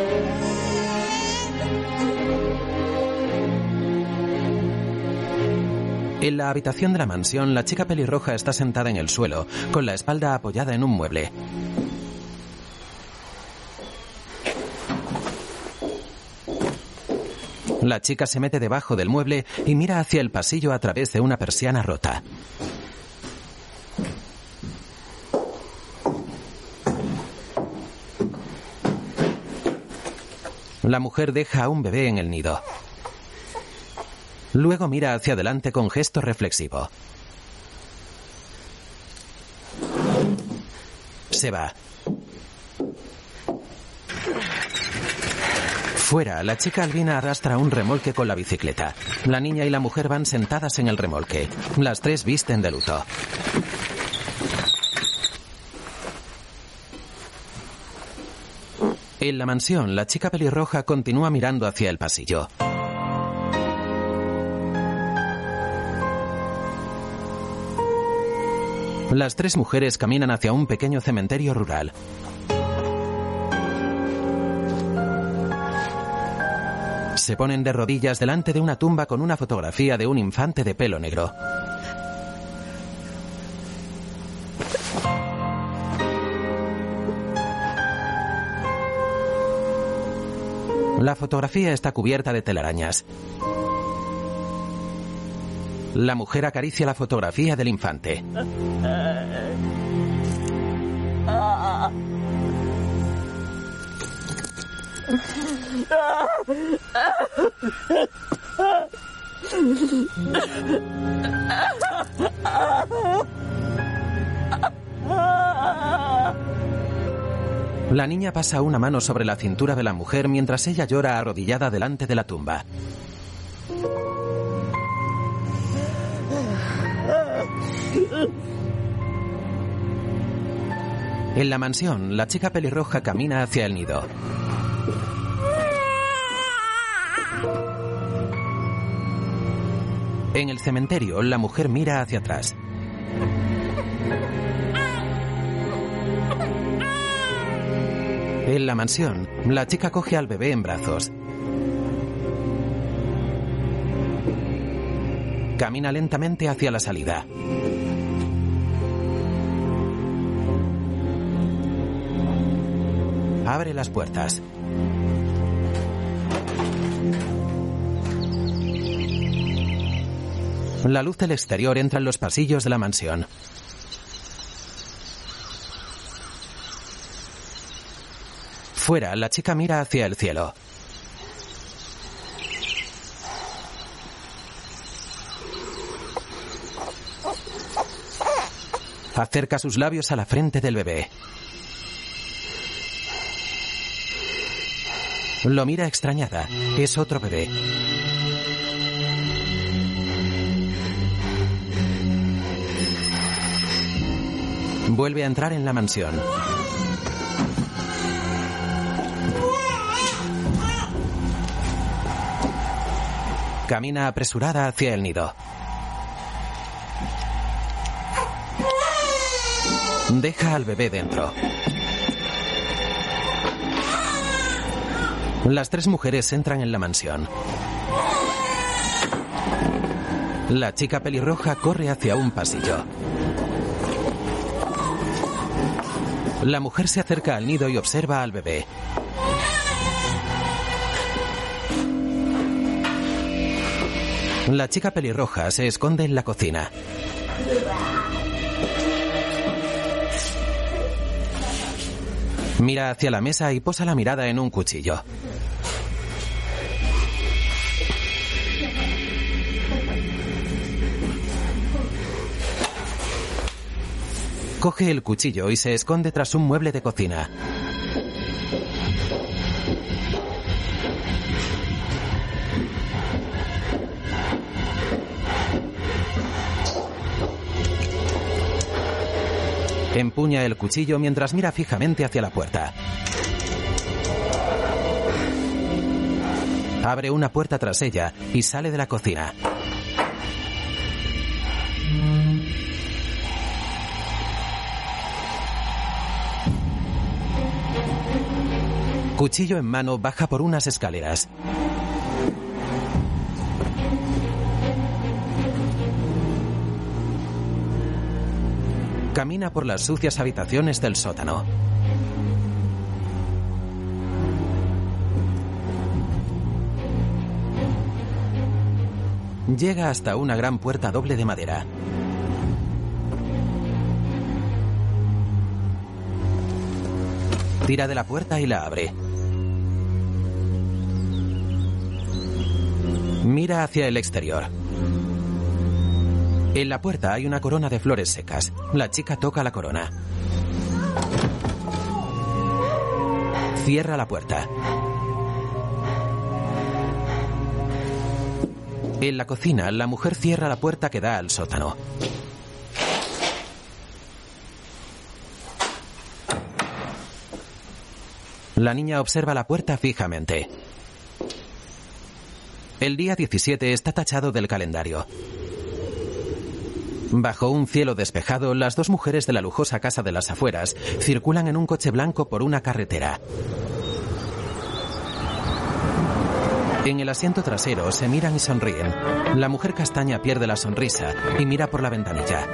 En la habitación de la mansión, la chica pelirroja está sentada en el suelo, con la espalda apoyada en un mueble. La chica se mete debajo del mueble y mira hacia el pasillo a través de una persiana rota. La mujer deja a un bebé en el nido. Luego mira hacia adelante con gesto reflexivo. Se va. Fuera, la chica albina arrastra un remolque con la bicicleta. La niña y la mujer van sentadas en el remolque. Las tres visten de luto. En la mansión, la chica pelirroja continúa mirando hacia el pasillo. Las tres mujeres caminan hacia un pequeño cementerio rural. Se ponen de rodillas delante de una tumba con una fotografía de un infante de pelo negro. La fotografía está cubierta de telarañas. La mujer acaricia la fotografía del infante. La niña pasa una mano sobre la cintura de la mujer mientras ella llora arrodillada delante de la tumba. En la mansión, la chica pelirroja camina hacia el nido. En el cementerio, la mujer mira hacia atrás. En la mansión, la chica coge al bebé en brazos. Camina lentamente hacia la salida. Abre las puertas. La luz del exterior entra en los pasillos de la mansión. Fuera, la chica mira hacia el cielo. Acerca sus labios a la frente del bebé. Lo mira extrañada. Es otro bebé. Vuelve a entrar en la mansión. Camina apresurada hacia el nido. Deja al bebé dentro. Las tres mujeres entran en la mansión. La chica pelirroja corre hacia un pasillo. La mujer se acerca al nido y observa al bebé. La chica pelirroja se esconde en la cocina. Mira hacia la mesa y posa la mirada en un cuchillo. Coge el cuchillo y se esconde tras un mueble de cocina. Empuña el cuchillo mientras mira fijamente hacia la puerta. Abre una puerta tras ella y sale de la cocina. Cuchillo en mano, baja por unas escaleras. Camina por las sucias habitaciones del sótano. Llega hasta una gran puerta doble de madera. Tira de la puerta y la abre. Mira hacia el exterior. En la puerta hay una corona de flores secas. La chica toca la corona. Cierra la puerta. En la cocina, la mujer cierra la puerta que da al sótano. La niña observa la puerta fijamente. El día 17 está tachado del calendario. Bajo un cielo despejado, las dos mujeres de la lujosa casa de las afueras circulan en un coche blanco por una carretera. En el asiento trasero se miran y sonríen. La mujer castaña pierde la sonrisa y mira por la ventanilla.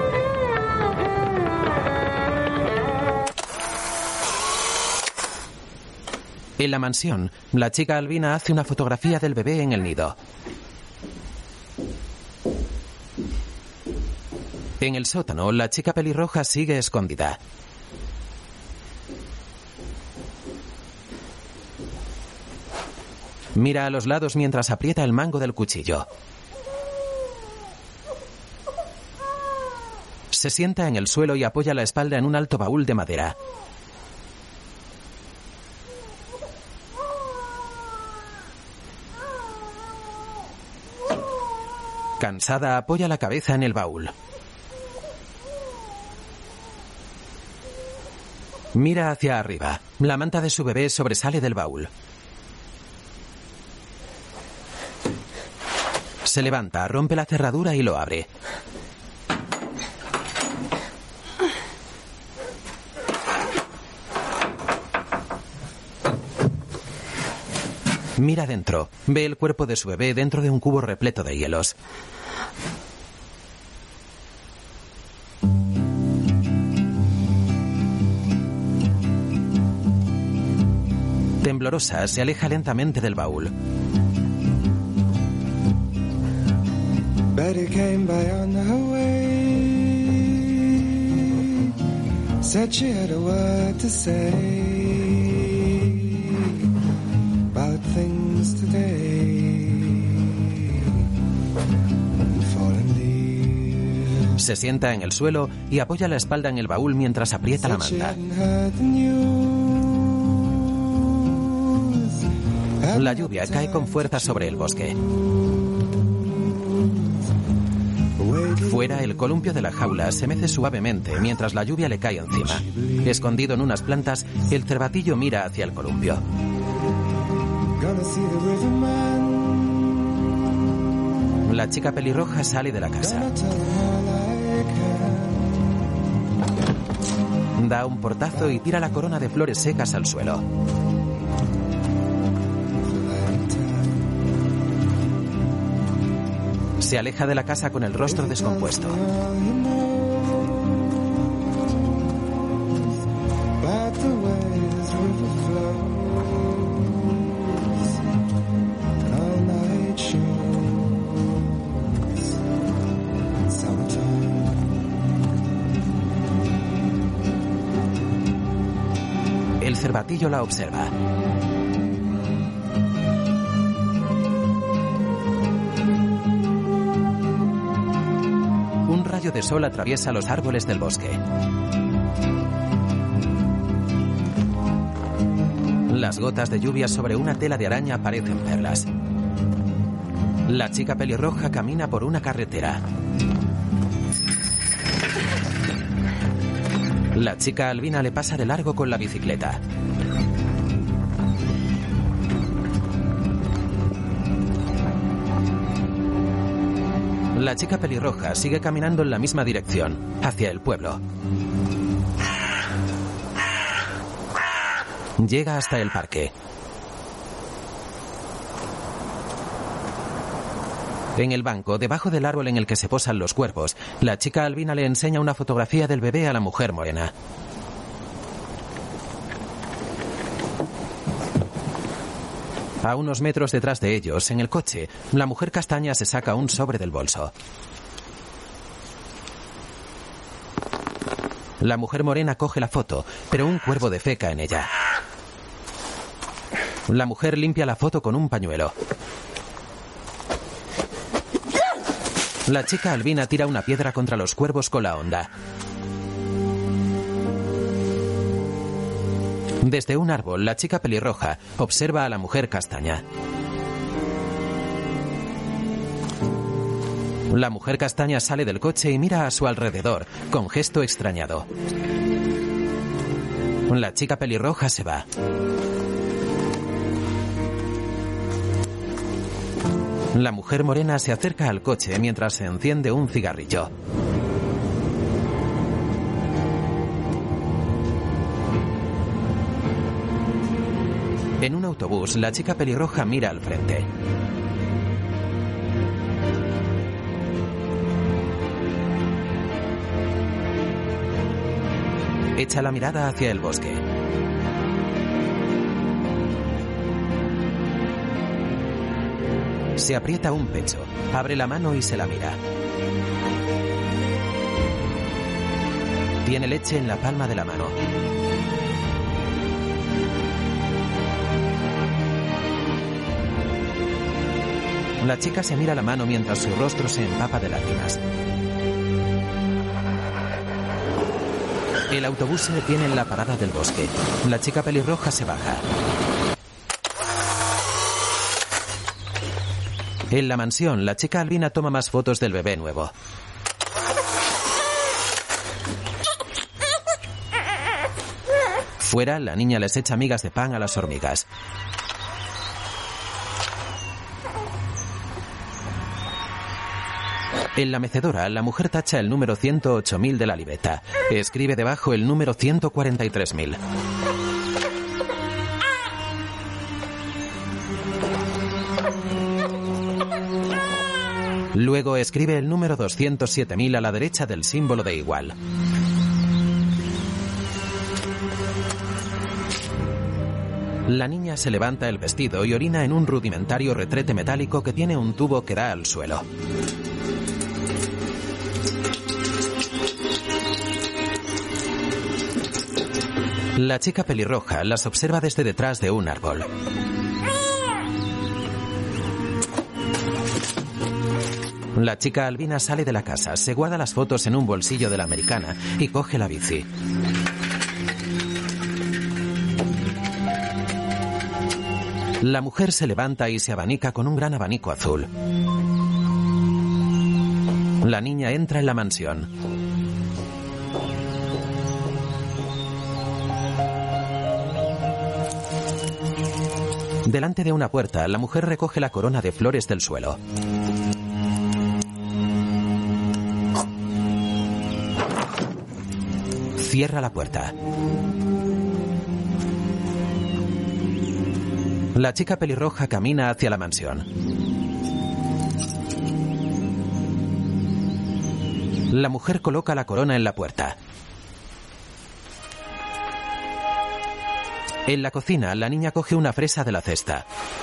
En la mansión, la chica albina hace una fotografía del bebé en el nido. En el sótano, la chica pelirroja sigue escondida. Mira a los lados mientras aprieta el mango del cuchillo. Se sienta en el suelo y apoya la espalda en un alto baúl de madera. Cansada, apoya la cabeza en el baúl. Mira hacia arriba. La manta de su bebé sobresale del baúl. Se levanta, rompe la cerradura y lo abre. Mira dentro. Ve el cuerpo de su bebé dentro de un cubo repleto de hielos. Temblorosa, se aleja lentamente del baúl. Betty came by on her way, said she had a word to say about things today, fallen leaves. Se sienta en el suelo y apoya la espalda en el baúl mientras aprieta la manta. La lluvia cae con fuerza sobre el bosque. Fuera, el columpio de la jaula se mece suavemente mientras la lluvia le cae encima. Escondido en unas plantas, el cervatillo mira hacia el columpio. La chica pelirroja sale de la casa. Da un portazo y tira la corona de flores secas al suelo. Se aleja de la casa con el rostro descompuesto. El cervatillo la observa. Un rayo de sol atraviesa los árboles del bosque. Las gotas de lluvia sobre una tela de araña parecen perlas. La chica pelirroja camina por una carretera. La chica albina le pasa de largo con la bicicleta. La chica pelirroja sigue caminando en la misma dirección, hacia el pueblo. Llega hasta el parque. En el banco, debajo del árbol en el que se posan los cuervos, la chica albina le enseña una fotografía del bebé a la mujer morena. A unos metros detrás de ellos, en el coche, la mujer castaña se saca un sobre del bolso. La mujer morena coge la foto, pero un cuervo defeca en ella. La mujer limpia la foto con un pañuelo. La chica albina tira una piedra contra los cuervos con la honda. Desde un árbol, la chica pelirroja observa a la mujer castaña. La mujer castaña sale del coche y mira a su alrededor, con gesto extrañado. La chica pelirroja se va. La mujer morena se acerca al coche mientras se enciende un cigarrillo. En un autobús, la chica pelirroja mira al frente. Echa la mirada hacia el bosque. Se aprieta un pecho, abre la mano y se la mira. Tiene leche en la palma de la mano. La chica se mira la mano mientras su rostro se empapa de lágrimas. El autobús se detiene en la parada del bosque. La chica pelirroja se baja. En la mansión, la chica albina toma más fotos del bebé nuevo. Fuera, la niña les echa migas de pan a las hormigas. En la mecedora, la mujer tacha el número 108.000 de la libreta. Escribe debajo el número 143.000. Luego escribe el número 207.000 a la derecha del símbolo de igual. La niña se levanta el vestido y orina en un rudimentario retrete metálico que tiene un tubo que da al suelo. La chica pelirroja las observa desde detrás de un árbol. La chica albina sale de la casa, se guarda las fotos en un bolsillo de la americana y coge la bici. La mujer se levanta y se abanica con un gran abanico azul. La niña entra en la mansión. Delante de una puerta, la mujer recoge la corona de flores del suelo. Cierra la puerta. La chica pelirroja camina hacia la mansión. La mujer coloca la corona en la puerta. En la cocina, la niña coge una fresa de la cesta.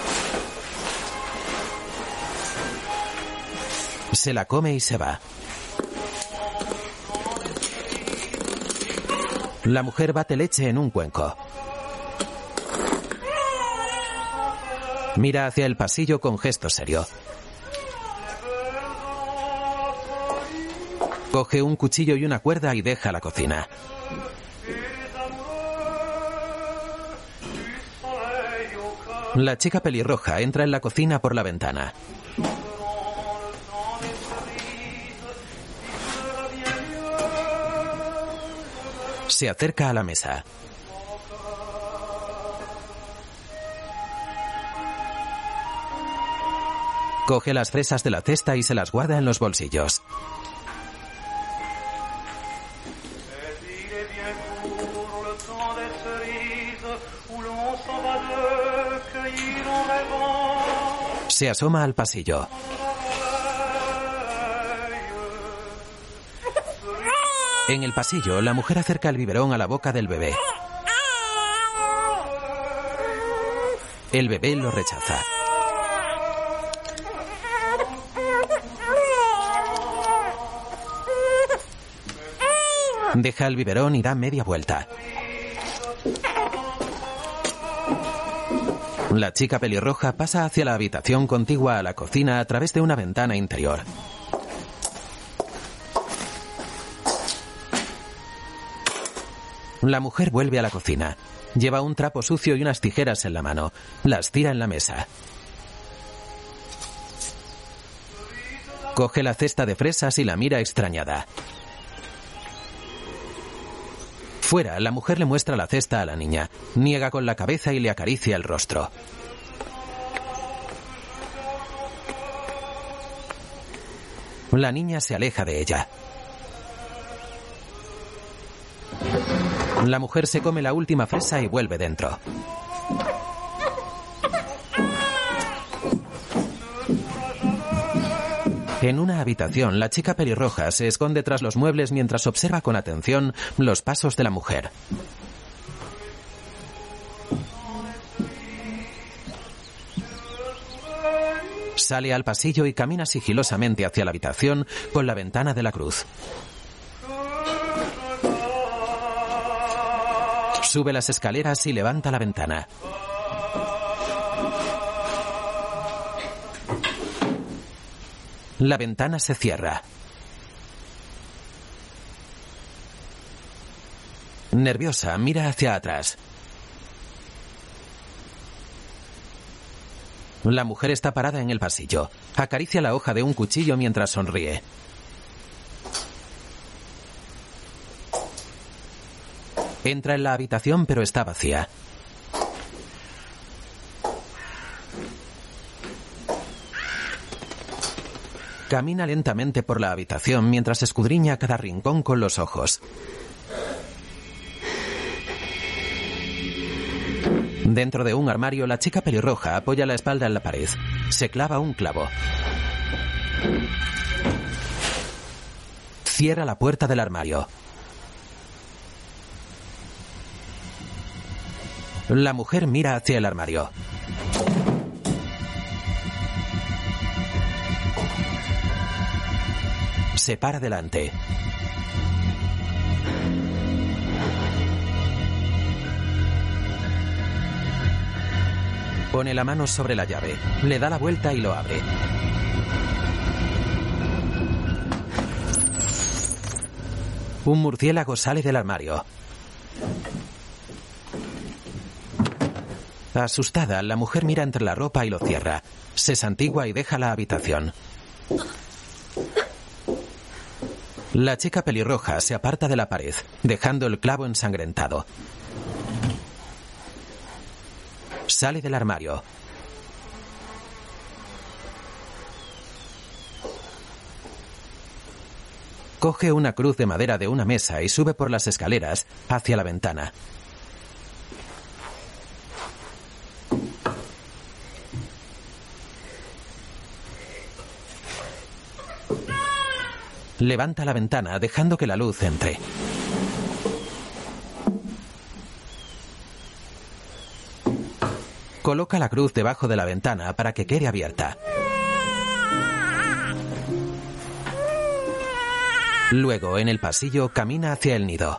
Se la come y se va. La mujer bate leche en un cuenco. Mira hacia el pasillo con gesto serio. Coge un cuchillo y una cuerda y deja la cocina. La chica pelirroja entra en la cocina por la ventana. Se acerca a la mesa. Coge las fresas de la cesta y se las guarda en los bolsillos. Se asoma al pasillo. En el pasillo, la mujer acerca el biberón a la boca del bebé. El bebé lo rechaza. Deja el biberón y da media vuelta. La chica pelirroja pasa hacia la habitación contigua a la cocina a través de una ventana interior. La mujer vuelve a la cocina. Lleva un trapo sucio y unas tijeras en la mano. Las tira en la mesa. Coge la cesta de fresas y la mira extrañada. Fuera, la mujer le muestra la cesta a la niña. Niega con la cabeza y le acaricia el rostro. La niña se aleja de ella. La mujer se come la última fresa y vuelve dentro. En una habitación, la chica pelirroja se esconde tras los muebles mientras observa con atención los pasos de la mujer. Sale al pasillo y camina sigilosamente hacia la habitación con la ventana de la cruz. Sube las escaleras y levanta la ventana. La ventana se cierra. Nerviosa, mira hacia atrás. La mujer está parada en el pasillo. Acaricia la hoja de un cuchillo mientras sonríe. Entra en la habitación, pero está vacía. Camina lentamente por la habitación mientras escudriña cada rincón con los ojos. Dentro de un armario, la chica pelirroja apoya la espalda en la pared. Se clava un clavo. Cierra la puerta del armario. La mujer mira hacia el armario. Se para delante. Pone la mano sobre la llave, le da la vuelta y lo abre. Un murciélago sale del armario. Asustada, la mujer mira entre la ropa y lo cierra. Se santigua y deja la habitación. La chica pelirroja se aparta de la pared, dejando el clavo ensangrentado. Sale del armario. Coge una cruz de madera de una mesa y sube por las escaleras hacia la ventana. Levanta la ventana dejando que la luz entre. Coloca la cruz debajo de la ventana para que quede abierta. Luego, en el pasillo, camina hacia el nido.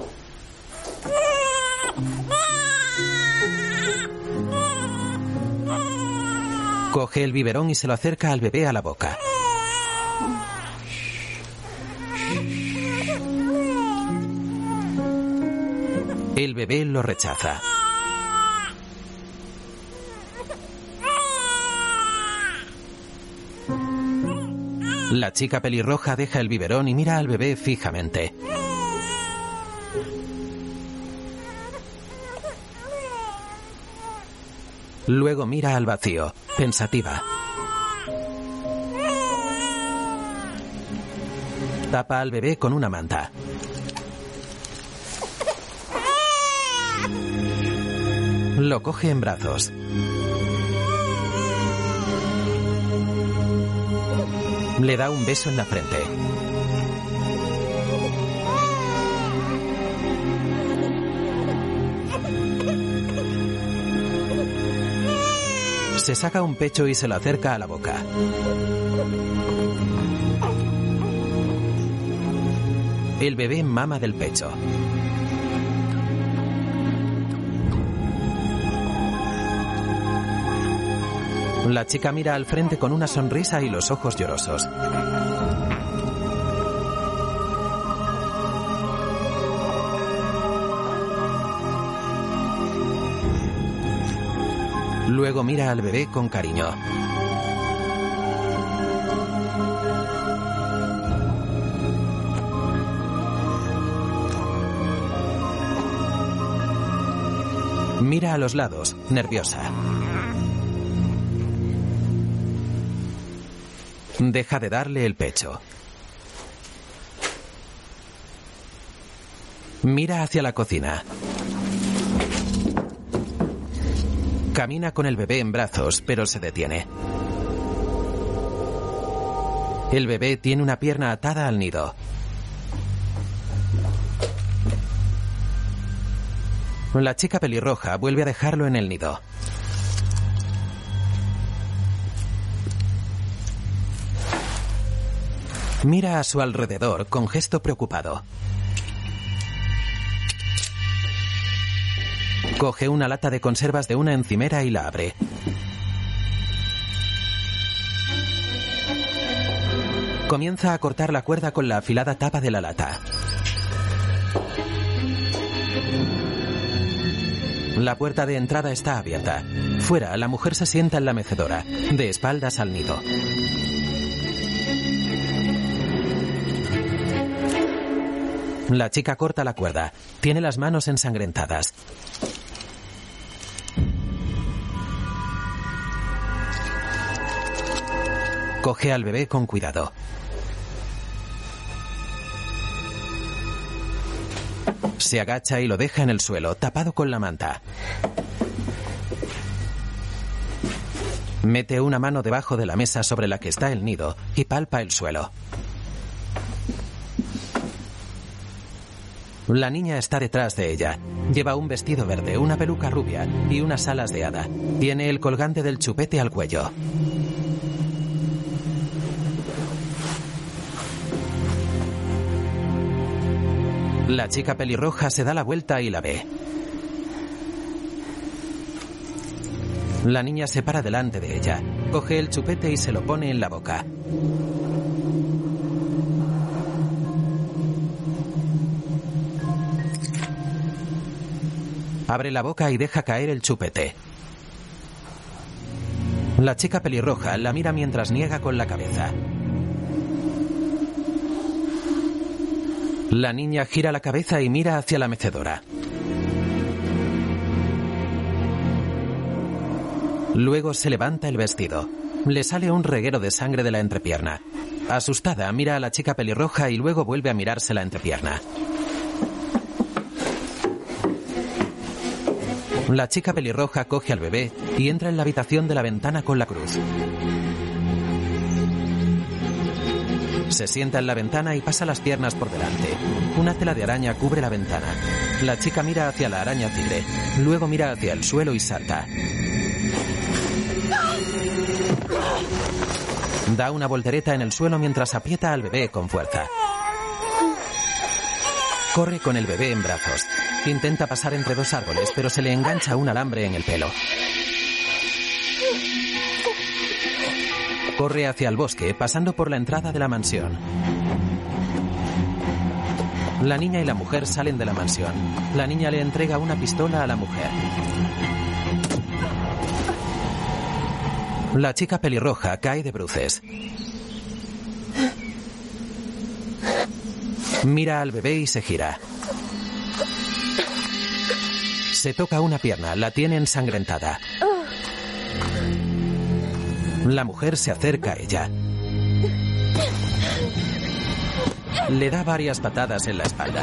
Coge el biberón y se lo acerca al bebé a la boca. El bebé lo rechaza. La chica pelirroja deja el biberón y mira al bebé fijamente. Luego mira al vacío, pensativa. Tapa al bebé con una manta. Lo coge en brazos. Le da un beso en la frente. Se saca un pecho y se lo acerca a la boca. El bebé mama del pecho. La chica mira al frente con una sonrisa y los ojos llorosos. Luego mira al bebé con cariño. Mira a los lados, nerviosa. Deja de darle el pecho. Mira hacia la cocina. Camina con el bebé en brazos, pero se detiene. El bebé tiene una pierna atada al nido. La chica pelirroja vuelve a dejarlo en el nido. Mira a su alrededor con gesto preocupado. Coge una lata de conservas de una encimera y la abre. Comienza a cortar la cuerda con la afilada tapa de la lata. La puerta de entrada está abierta. Fuera, la mujer se sienta en la mecedora, de espaldas al nido. La chica corta la cuerda. Tiene las manos ensangrentadas. Coge al bebé con cuidado. Se agacha y lo deja en el suelo, tapado con la manta. Mete una mano debajo de la mesa sobre la que está el nido y palpa el suelo. La niña está detrás de ella. Lleva un vestido verde, una peluca rubia y unas alas de hada. Tiene el colgante del chupete al cuello. La chica pelirroja se da la vuelta y la ve. La niña se para delante de ella. Coge el chupete y se lo pone en la boca. Abre la boca y deja caer el chupete. La chica pelirroja la mira mientras niega con la cabeza. La niña gira la cabeza y mira hacia la mecedora. Luego se levanta el vestido. Le sale un reguero de sangre de la entrepierna. Asustada, mira a la chica pelirroja y luego vuelve a mirarse la entrepierna. La chica pelirroja coge al bebé y entra en la habitación de la ventana con la cruz. Se sienta en la ventana y pasa las piernas por delante. Una tela de araña cubre la ventana. La chica mira hacia la araña tigre. Luego mira hacia el suelo y salta. Da una voltereta en el suelo mientras aprieta al bebé con fuerza. Corre con el bebé en brazos. Intenta pasar entre dos árboles, pero se le engancha un alambre en el pelo. Corre hacia el bosque, pasando por la entrada de la mansión. La niña y la mujer salen de la mansión. La niña le entrega una pistola a la mujer. La chica pelirroja cae de bruces. Mira al bebé y se gira. Se toca una pierna, la tiene ensangrentada. La mujer se acerca a ella. Le da varias patadas en la espalda.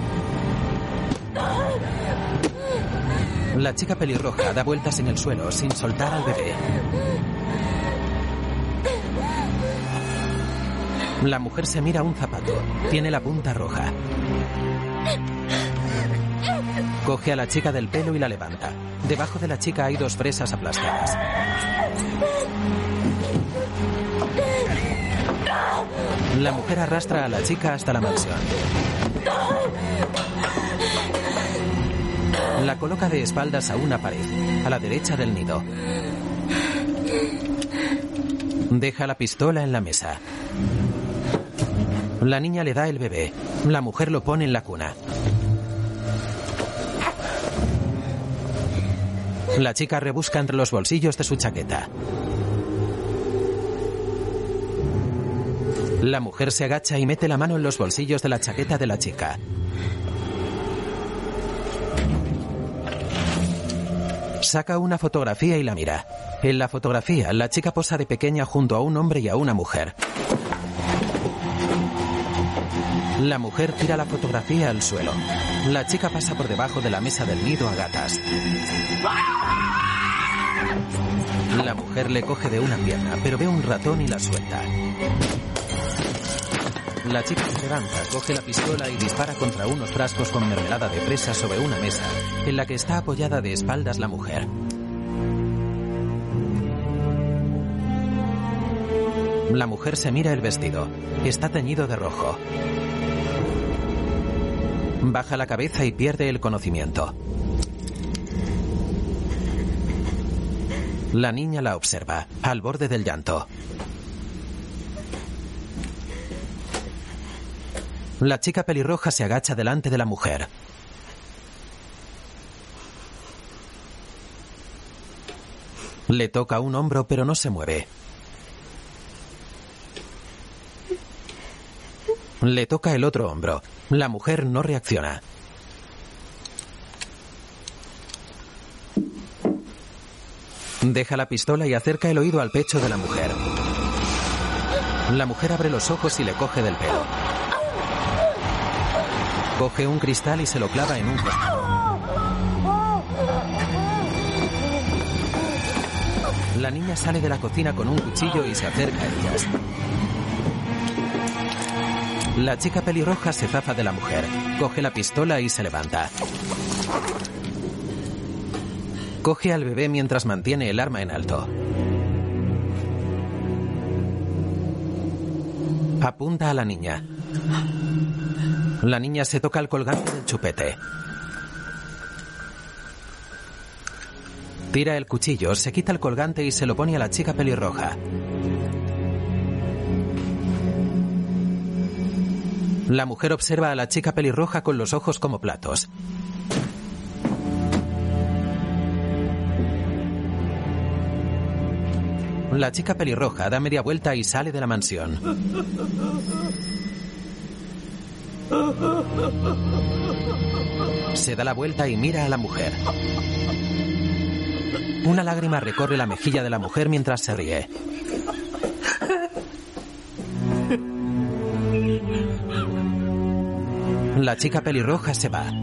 La chica pelirroja da vueltas en el suelo sin soltar al bebé. La mujer se mira un zapato. Tiene la punta roja. Coge a la chica del pelo y la levanta. Debajo de la chica hay dos fresas aplastadas. La mujer arrastra a la chica hasta la mansión. La coloca de espaldas a una pared, a la derecha del nido. Deja la pistola en la mesa. La niña le da el bebé. La mujer lo pone en la cuna. La chica rebusca entre los bolsillos de su chaqueta. La mujer se agacha y mete la mano en los bolsillos de la chaqueta de la chica. Saca una fotografía y la mira. En la fotografía, la chica posa de pequeña junto a un hombre y a una mujer. La mujer tira la fotografía al suelo. La chica pasa por debajo de la mesa del nido a gatas. La mujer le coge de una pierna, pero ve un ratón y la suelta. La chica se levanta, coge la pistola y dispara contra unos frascos con mermelada de fresa sobre una mesa, en la que está apoyada de espaldas la mujer. La mujer se mira el vestido. Está teñido de rojo. Baja la cabeza y pierde el conocimiento. La niña la observa, al borde del llanto. La chica pelirroja se agacha delante de la mujer. Le toca un hombro, pero no se mueve. Le toca el otro hombro. La mujer no reacciona. Deja la pistola y acerca el oído al pecho de la mujer. La mujer abre los ojos y le coge del pelo. Coge un cristal y se lo clava en un costado. La niña sale de la cocina con un cuchillo y se acerca a ellas. La chica pelirroja se zafa de la mujer, coge la pistola y se levanta. Coge al bebé mientras mantiene el arma en alto. Apunta a la niña. La niña se toca el colgante del chupete. Tira el cuchillo, se quita el colgante y se lo pone a la chica pelirroja. La mujer observa a la chica pelirroja con los ojos como platos. La chica pelirroja da media vuelta y sale de la mansión. Se da la vuelta y mira a la mujer. Una lágrima recorre la mejilla de la mujer mientras se ríe. La chica pelirroja se va.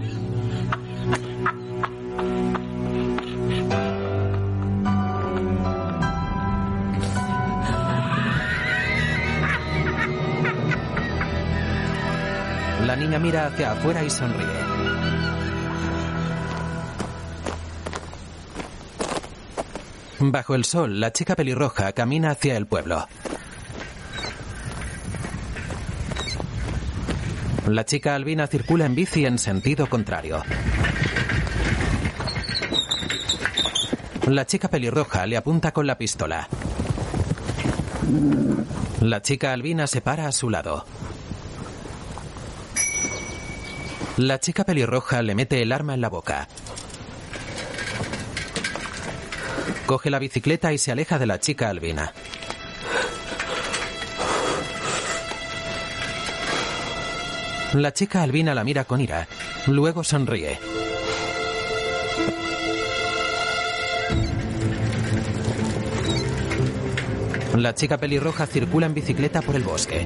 La niña mira hacia afuera y sonríe. Bajo el sol, la chica pelirroja camina hacia el pueblo. La chica albina circula en bici en sentido contrario. La chica pelirroja le apunta con la pistola. La chica albina se para a su lado. La chica pelirroja le mete el arma en la boca. Coge la bicicleta y se aleja de la chica albina. La chica albina la mira con ira. Luego sonríe. La chica pelirroja circula en bicicleta por el bosque.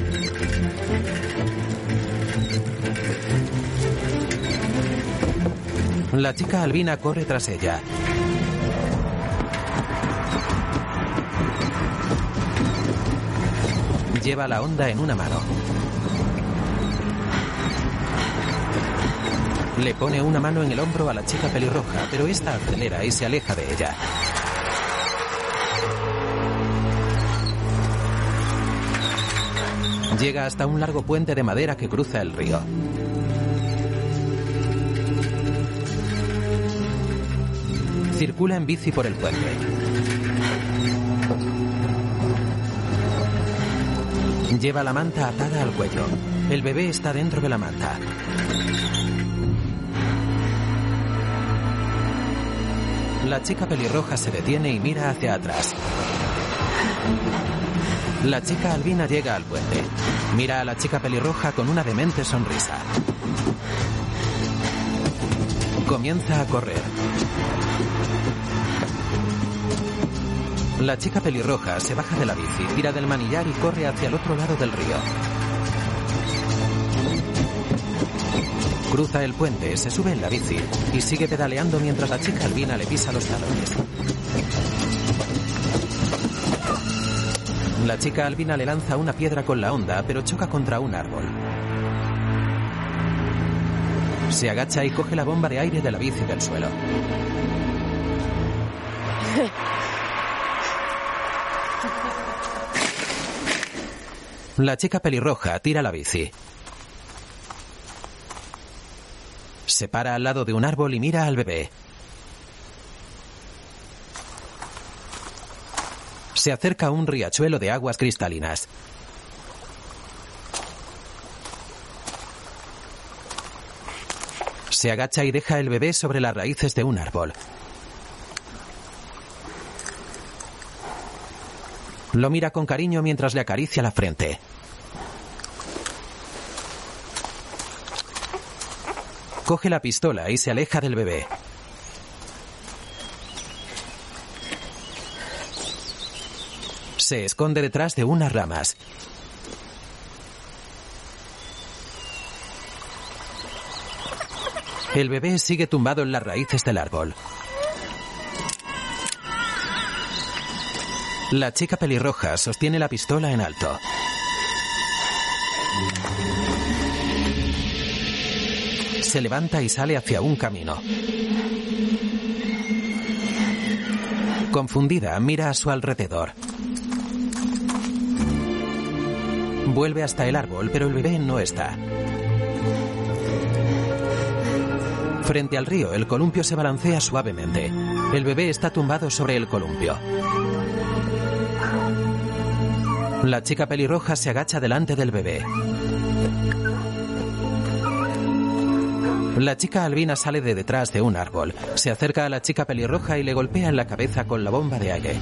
La chica albina corre tras ella. Lleva la onda en una mano. Le pone una mano en el hombro a la chica pelirroja, pero esta acelera y se aleja de ella. Llega hasta un largo puente de madera que cruza el río. Circula en bici por el puente. Lleva la manta atada al cuello. El bebé está dentro de la manta. La chica pelirroja se detiene y mira hacia atrás. La chica albina llega al puente. Mira a la chica pelirroja con una demente sonrisa. Comienza a correr. La chica pelirroja se baja de la bici, tira del manillar y corre hacia el otro lado del río. Cruza el puente, se sube en la bici y sigue pedaleando mientras la chica albina le pisa los talones. La chica albina le lanza una piedra con la honda, pero choca contra un árbol. Se agacha y coge la bomba de aire de la bici del suelo. La chica pelirroja tira la bici. Se para al lado de un árbol y mira al bebé. Se acerca a un riachuelo de aguas cristalinas. Se agacha y deja el bebé sobre las raíces de un árbol. Lo mira con cariño mientras le acaricia la frente. Coge la pistola y se aleja del bebé. Se esconde detrás de unas ramas. El bebé sigue tumbado en las raíces del árbol. La chica pelirroja sostiene la pistola en alto. Se levanta y sale hacia un camino. Confundida, mira a su alrededor. Vuelve hasta el árbol, pero el bebé no está. Frente al río, el columpio se balancea suavemente. El bebé está tumbado sobre el columpio. La chica pelirroja se agacha delante del bebé. La chica albina sale de detrás de un árbol. Se acerca a la chica pelirroja y le golpea en la cabeza con la bomba de aire.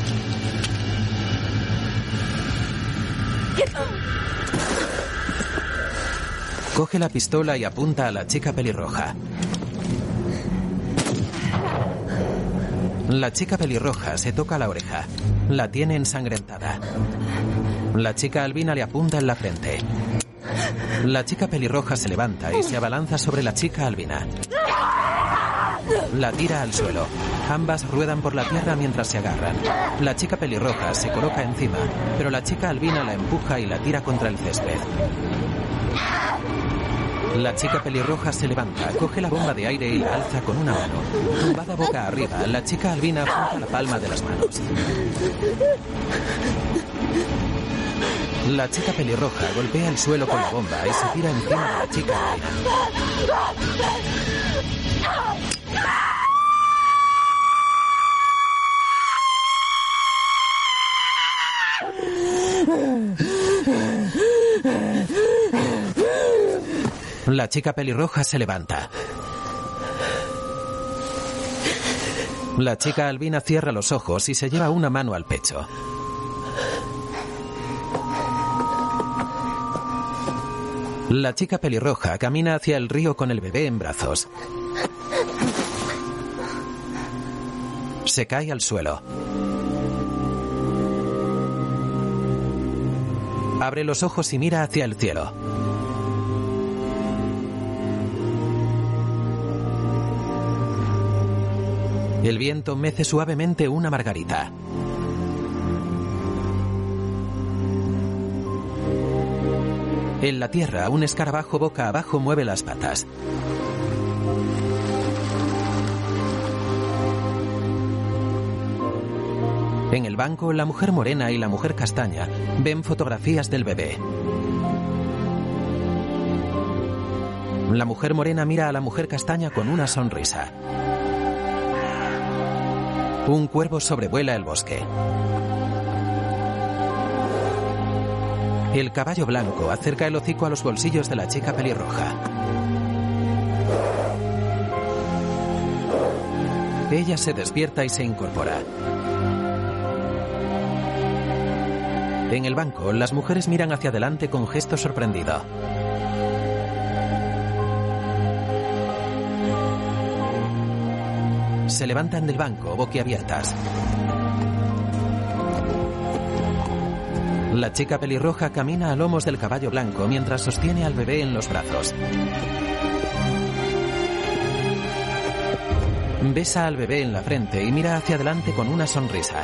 Coge la pistola y apunta a la chica pelirroja. La chica pelirroja se toca la oreja. La tiene ensangrentada. La chica albina le apunta en la frente. La chica pelirroja se levanta y se abalanza sobre la chica albina. La tira al suelo. Ambas ruedan por la tierra mientras se agarran. La chica pelirroja se coloca encima, pero la chica albina la empuja y la tira contra el césped. La chica pelirroja se levanta, coge la bomba de aire y la alza con una mano. Tumbada boca arriba, la chica albina apunta la palma de las manos. La chica pelirroja golpea el suelo con la bomba y se tira encima de la chica albina. La chica pelirroja se levanta. La chica albina cierra los ojos y se lleva una mano al pecho. La chica pelirroja camina hacia el río con el bebé en brazos. Se cae al suelo. Abre los ojos y mira hacia el cielo. El viento mece suavemente una margarita. En la tierra, un escarabajo boca abajo mueve las patas. En el banco, la mujer morena y la mujer castaña ven fotografías del bebé. La mujer morena mira a la mujer castaña con una sonrisa. Un cuervo sobrevuela el bosque. El caballo blanco acerca el hocico a los bolsillos de la chica pelirroja. Ella se despierta y se incorpora. En el banco, las mujeres miran hacia adelante con gesto sorprendido. Se levantan del banco, boquiabiertas. La chica pelirroja camina a lomos del caballo blanco mientras sostiene al bebé en los brazos. Besa al bebé en la frente y mira hacia adelante con una sonrisa.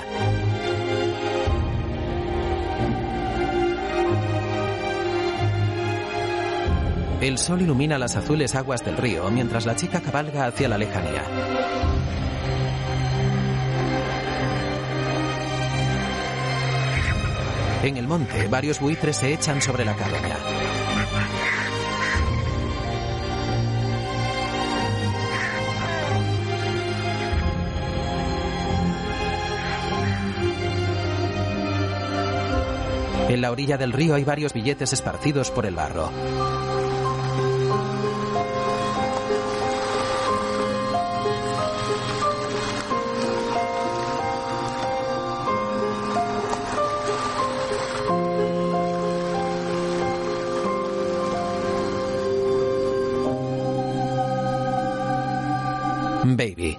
El sol ilumina las azules aguas del río mientras la chica cabalga hacia la lejanía. En el monte, varios buitres se echan sobre la cabaña. En la orilla del río hay varios billetes esparcidos por el barro. Baby.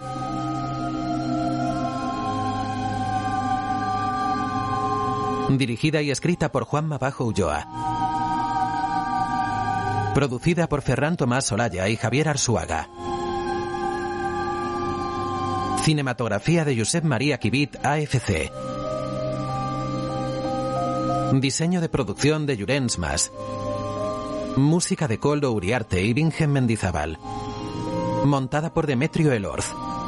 Dirigida y escrita por Juanma Bajo Ulloa. Producida por Ferran Tomás Olaya y Javier Arzuaga. Cinematografía de Josep María Quivit, AFC. Diseño de producción de Llorenç Mas. Música de Koldo Uriarte y Bingen Mendizábal. Montada por Demetrio Elorz.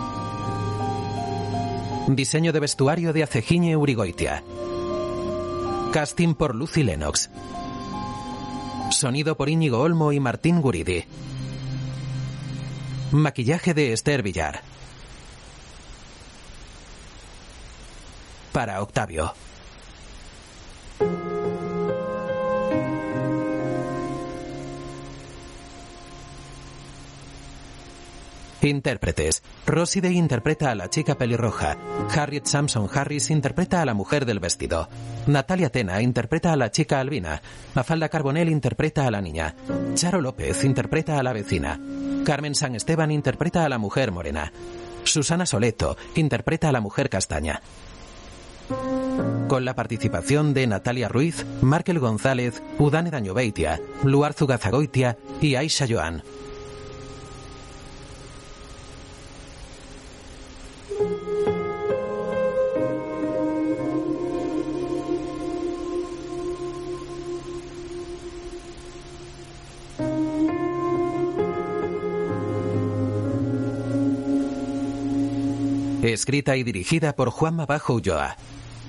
Diseño de vestuario de Acejiñe Urigoitia. Casting por Lucy Lennox. Sonido por Íñigo Olmo y Martín Guridi. Maquillaje de Esther Villar. Para Octavio. Intérpretes. Rosie Day interpreta a la chica pelirroja. Harriet Sampson Harris interpreta a la mujer del vestido. Natalia Tena interpreta a la chica albina. Mafalda Carbonell interpreta a la niña. Charo López interpreta a la vecina. Carmen San Esteban interpreta a la mujer morena. Susana Soleto interpreta a la mujer castaña. Con la participación de Natalia Ruiz, Markel González, Udane Dañobeitia, Luar Zugazagoitia y Aisha Joan. Escrita y dirigida por Juanma Bajo Ulloa.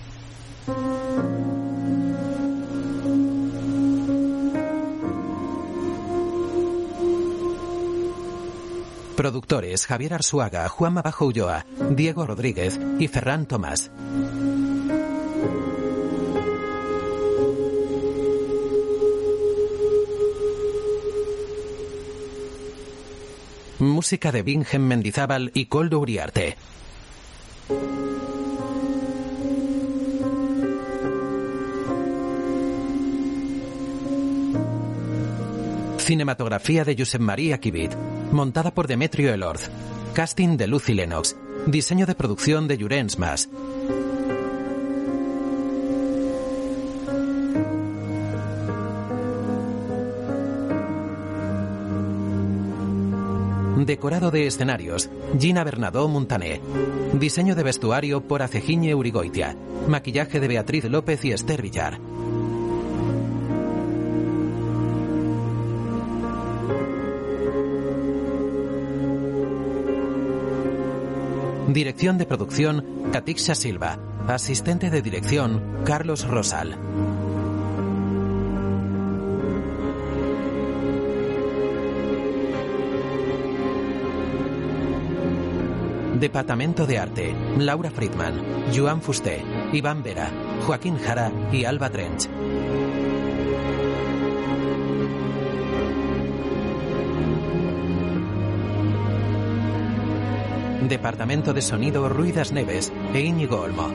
Productores Javier Arzuaga, Juanma Bajo Ulloa, Diego Rodríguez y Ferran Tomás. Música de Bingen Mendizábal y Koldo Uriarte. Cinematografía de Josep María Kibit, montada por Demetrio Elorz. Casting de Lucy Lennox. Diseño de producción de Llorenç Mas. Decorado de escenarios, Gina Bernadó Montané. Diseño de vestuario por Acejiñe Urigoitia. Maquillaje de Beatriz López y Esther Villar. Dirección de producción, Catixa Silva. Asistente de dirección, Carlos Rosal. Departamento de Arte, Laura Friedman, Joan Fusté, Iván Vera, Joaquín Jara y Alba Trench. Departamento de Sonido, Ruidas Neves e Íñigo Olmo.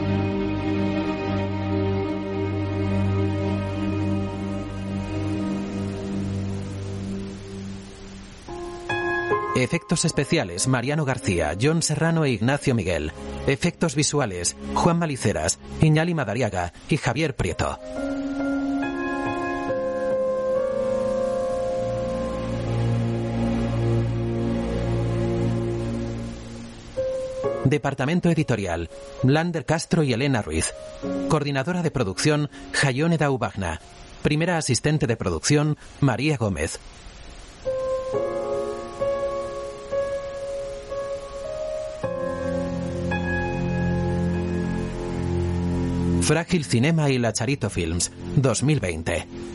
Efectos especiales, Mariano García, John Serrano e Ignacio Miguel. Efectos visuales, Juan Maliceras, Iñali Madariaga y Javier Prieto. Departamento editorial, Lander Castro y Elena Ruiz. Coordinadora de producción, Jaione Daubagna. Primera asistente de producción, María Gómez. Frágil Cinema y La Charito Films, 2020.